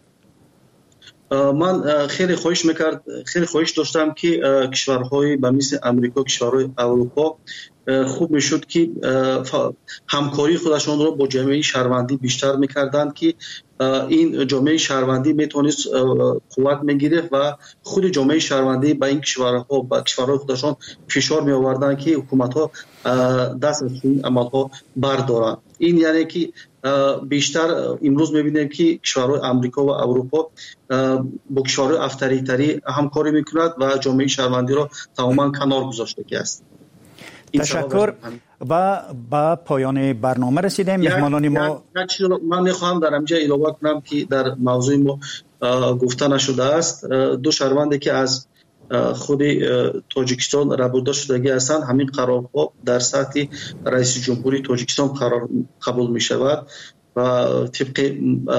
S22: من خیلی خواهش میکرد خیلی خواهش داشتم که کشورهای به مثل امریکا، کشورهای اروپا خوب میشد که همکاری خودشان را با جامعه شهروندی بیشتر میکردند که این جامعه شهروندی میتونست قوت میگیره و خود جامعه شهروندی با این کشورها با کشورهای خودشان فشار می آوردند که حکومت ها دست از این عمل ها بردارند. این یعنی که بیشتر امروز میبینیم که کشورهای امریکا و اروپا با کشورهای افطریتری همکاری میکند و جامعه شهروندی را تماما کنار گذاشته است.
S16: تشکر. و با پایان برنامه رسیدیم. مهمانان ما
S22: من میخواهم در اینجا اضافه کنم که در موضوع ما گفته نشده است، دو شهروندی که از خود تاجیکستان ربوده شدگی هستند، همین قرارها در سطح رئیس جمهوری تاجیکستان قرار قبول می شود و طبق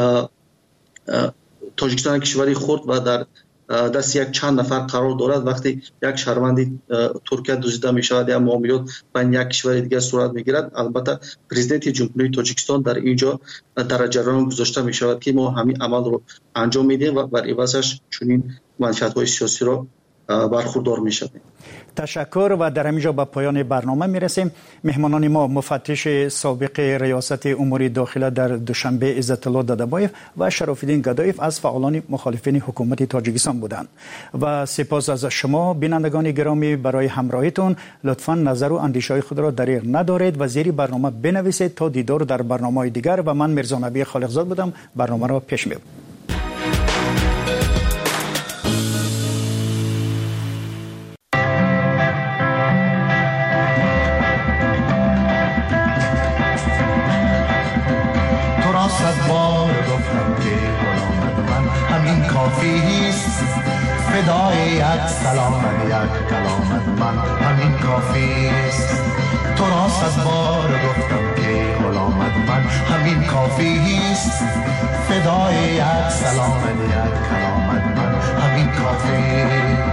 S22: تاجیکستان کشوری خرد و در دست یک چند نفر قرار دارد. وقتی یک شهروندی ترکیه دزدیده می شود یا معاملات بین یک کشور دیگر صورت می گیرد، البته پرزیدنت جمهوری تاجیکستان در اینجا در جریان گذاشته می شود که ما همین عمل رو انجام میدیم و بر عوضش چنین منفعت های سیاسی را برخوردار می شدیم.
S16: تشکر. و در اینجا به پایان برنامه می رسیم. مهمانان ما مفتش سابق ریاست امور داخله در دوشنبه عزت الله دادبایف و شرافالدین گدایف از فعالان مخالفین حکومت تاجیکستان بودند. و سپاس از شما بینندگان گرامی برای همراهیتون. لطفاً نظر و اندیشه خود را دریغ ندارید و زیر برنامه بنویسید تا دیدار در برنامه دیگر. و من میرزا نبی خالقزاد بودم، برنامه را پیش میبرم.
S2: فدای یک سلام یک کلامت من همین کافی است. تو را صد بار گفتم که غلامت من همین کافی است. فدای یک سلام یک کلامت من همین کافی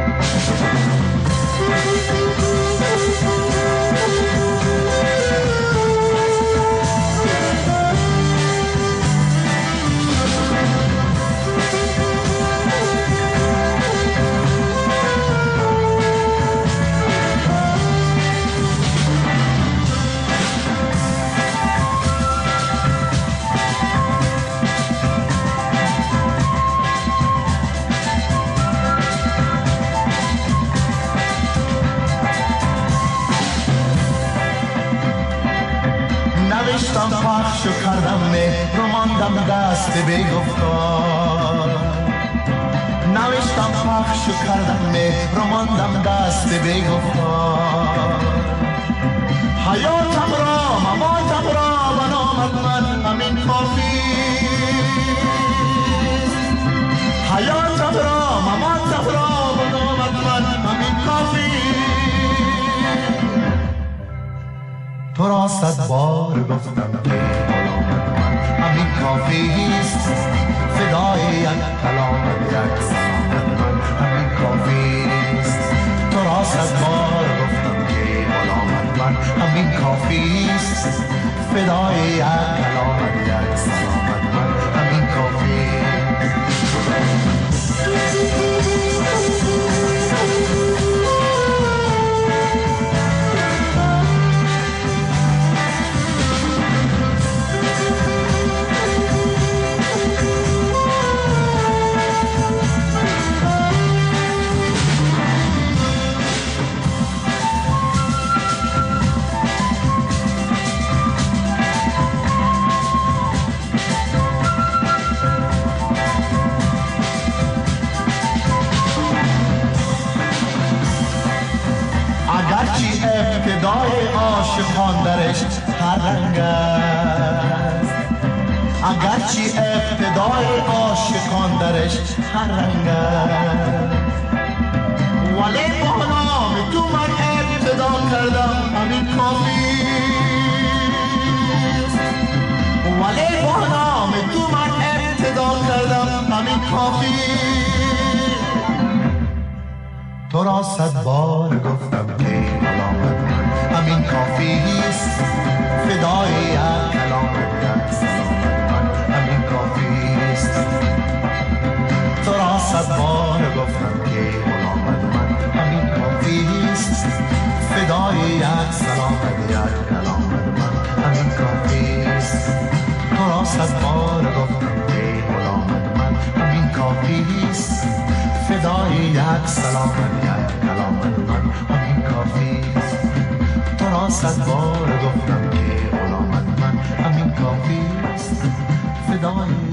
S2: پخش کردم مهر رو ماندم دست بی‌گفتار. نوشتم پخش کردم مهر رو ماندم دست بی‌گفتار. حیاتم را مماتم را به نامت من همین کافی. حیاتم را مماتم را به نامت من همین کافی. تو را صد بار گفتم که غلامت من همین کافی است. فدای یک کلامت یک سلامت من همین کافی است. تو را صد بار گفتم که غلامت من همین کافی است. فدای یک کلامت یک سلامت من همین کافی عاشقان درش هر رنگ است. اگرچه هرچی ابتدای عاشقان درش هر رنگ ولی با نام تو من ابتدا کردم همین کافی ولی با نام تو من ابتدا کردم همین کافی تو را صد بار گفتم که علامت من همین کافی است فدای یک کلامت یک سلامت من همین کافی است تو را صد بار گفتم که علامت من همین کافی است فدای یک سلامت یک کلامت من همین کافی است تو را صد بار گفتم که علامت من همین کافی است فدای یک سلامت یک کلامت من همین کافی است تو را صد بار گفتم که علامت من همین کافی است فدای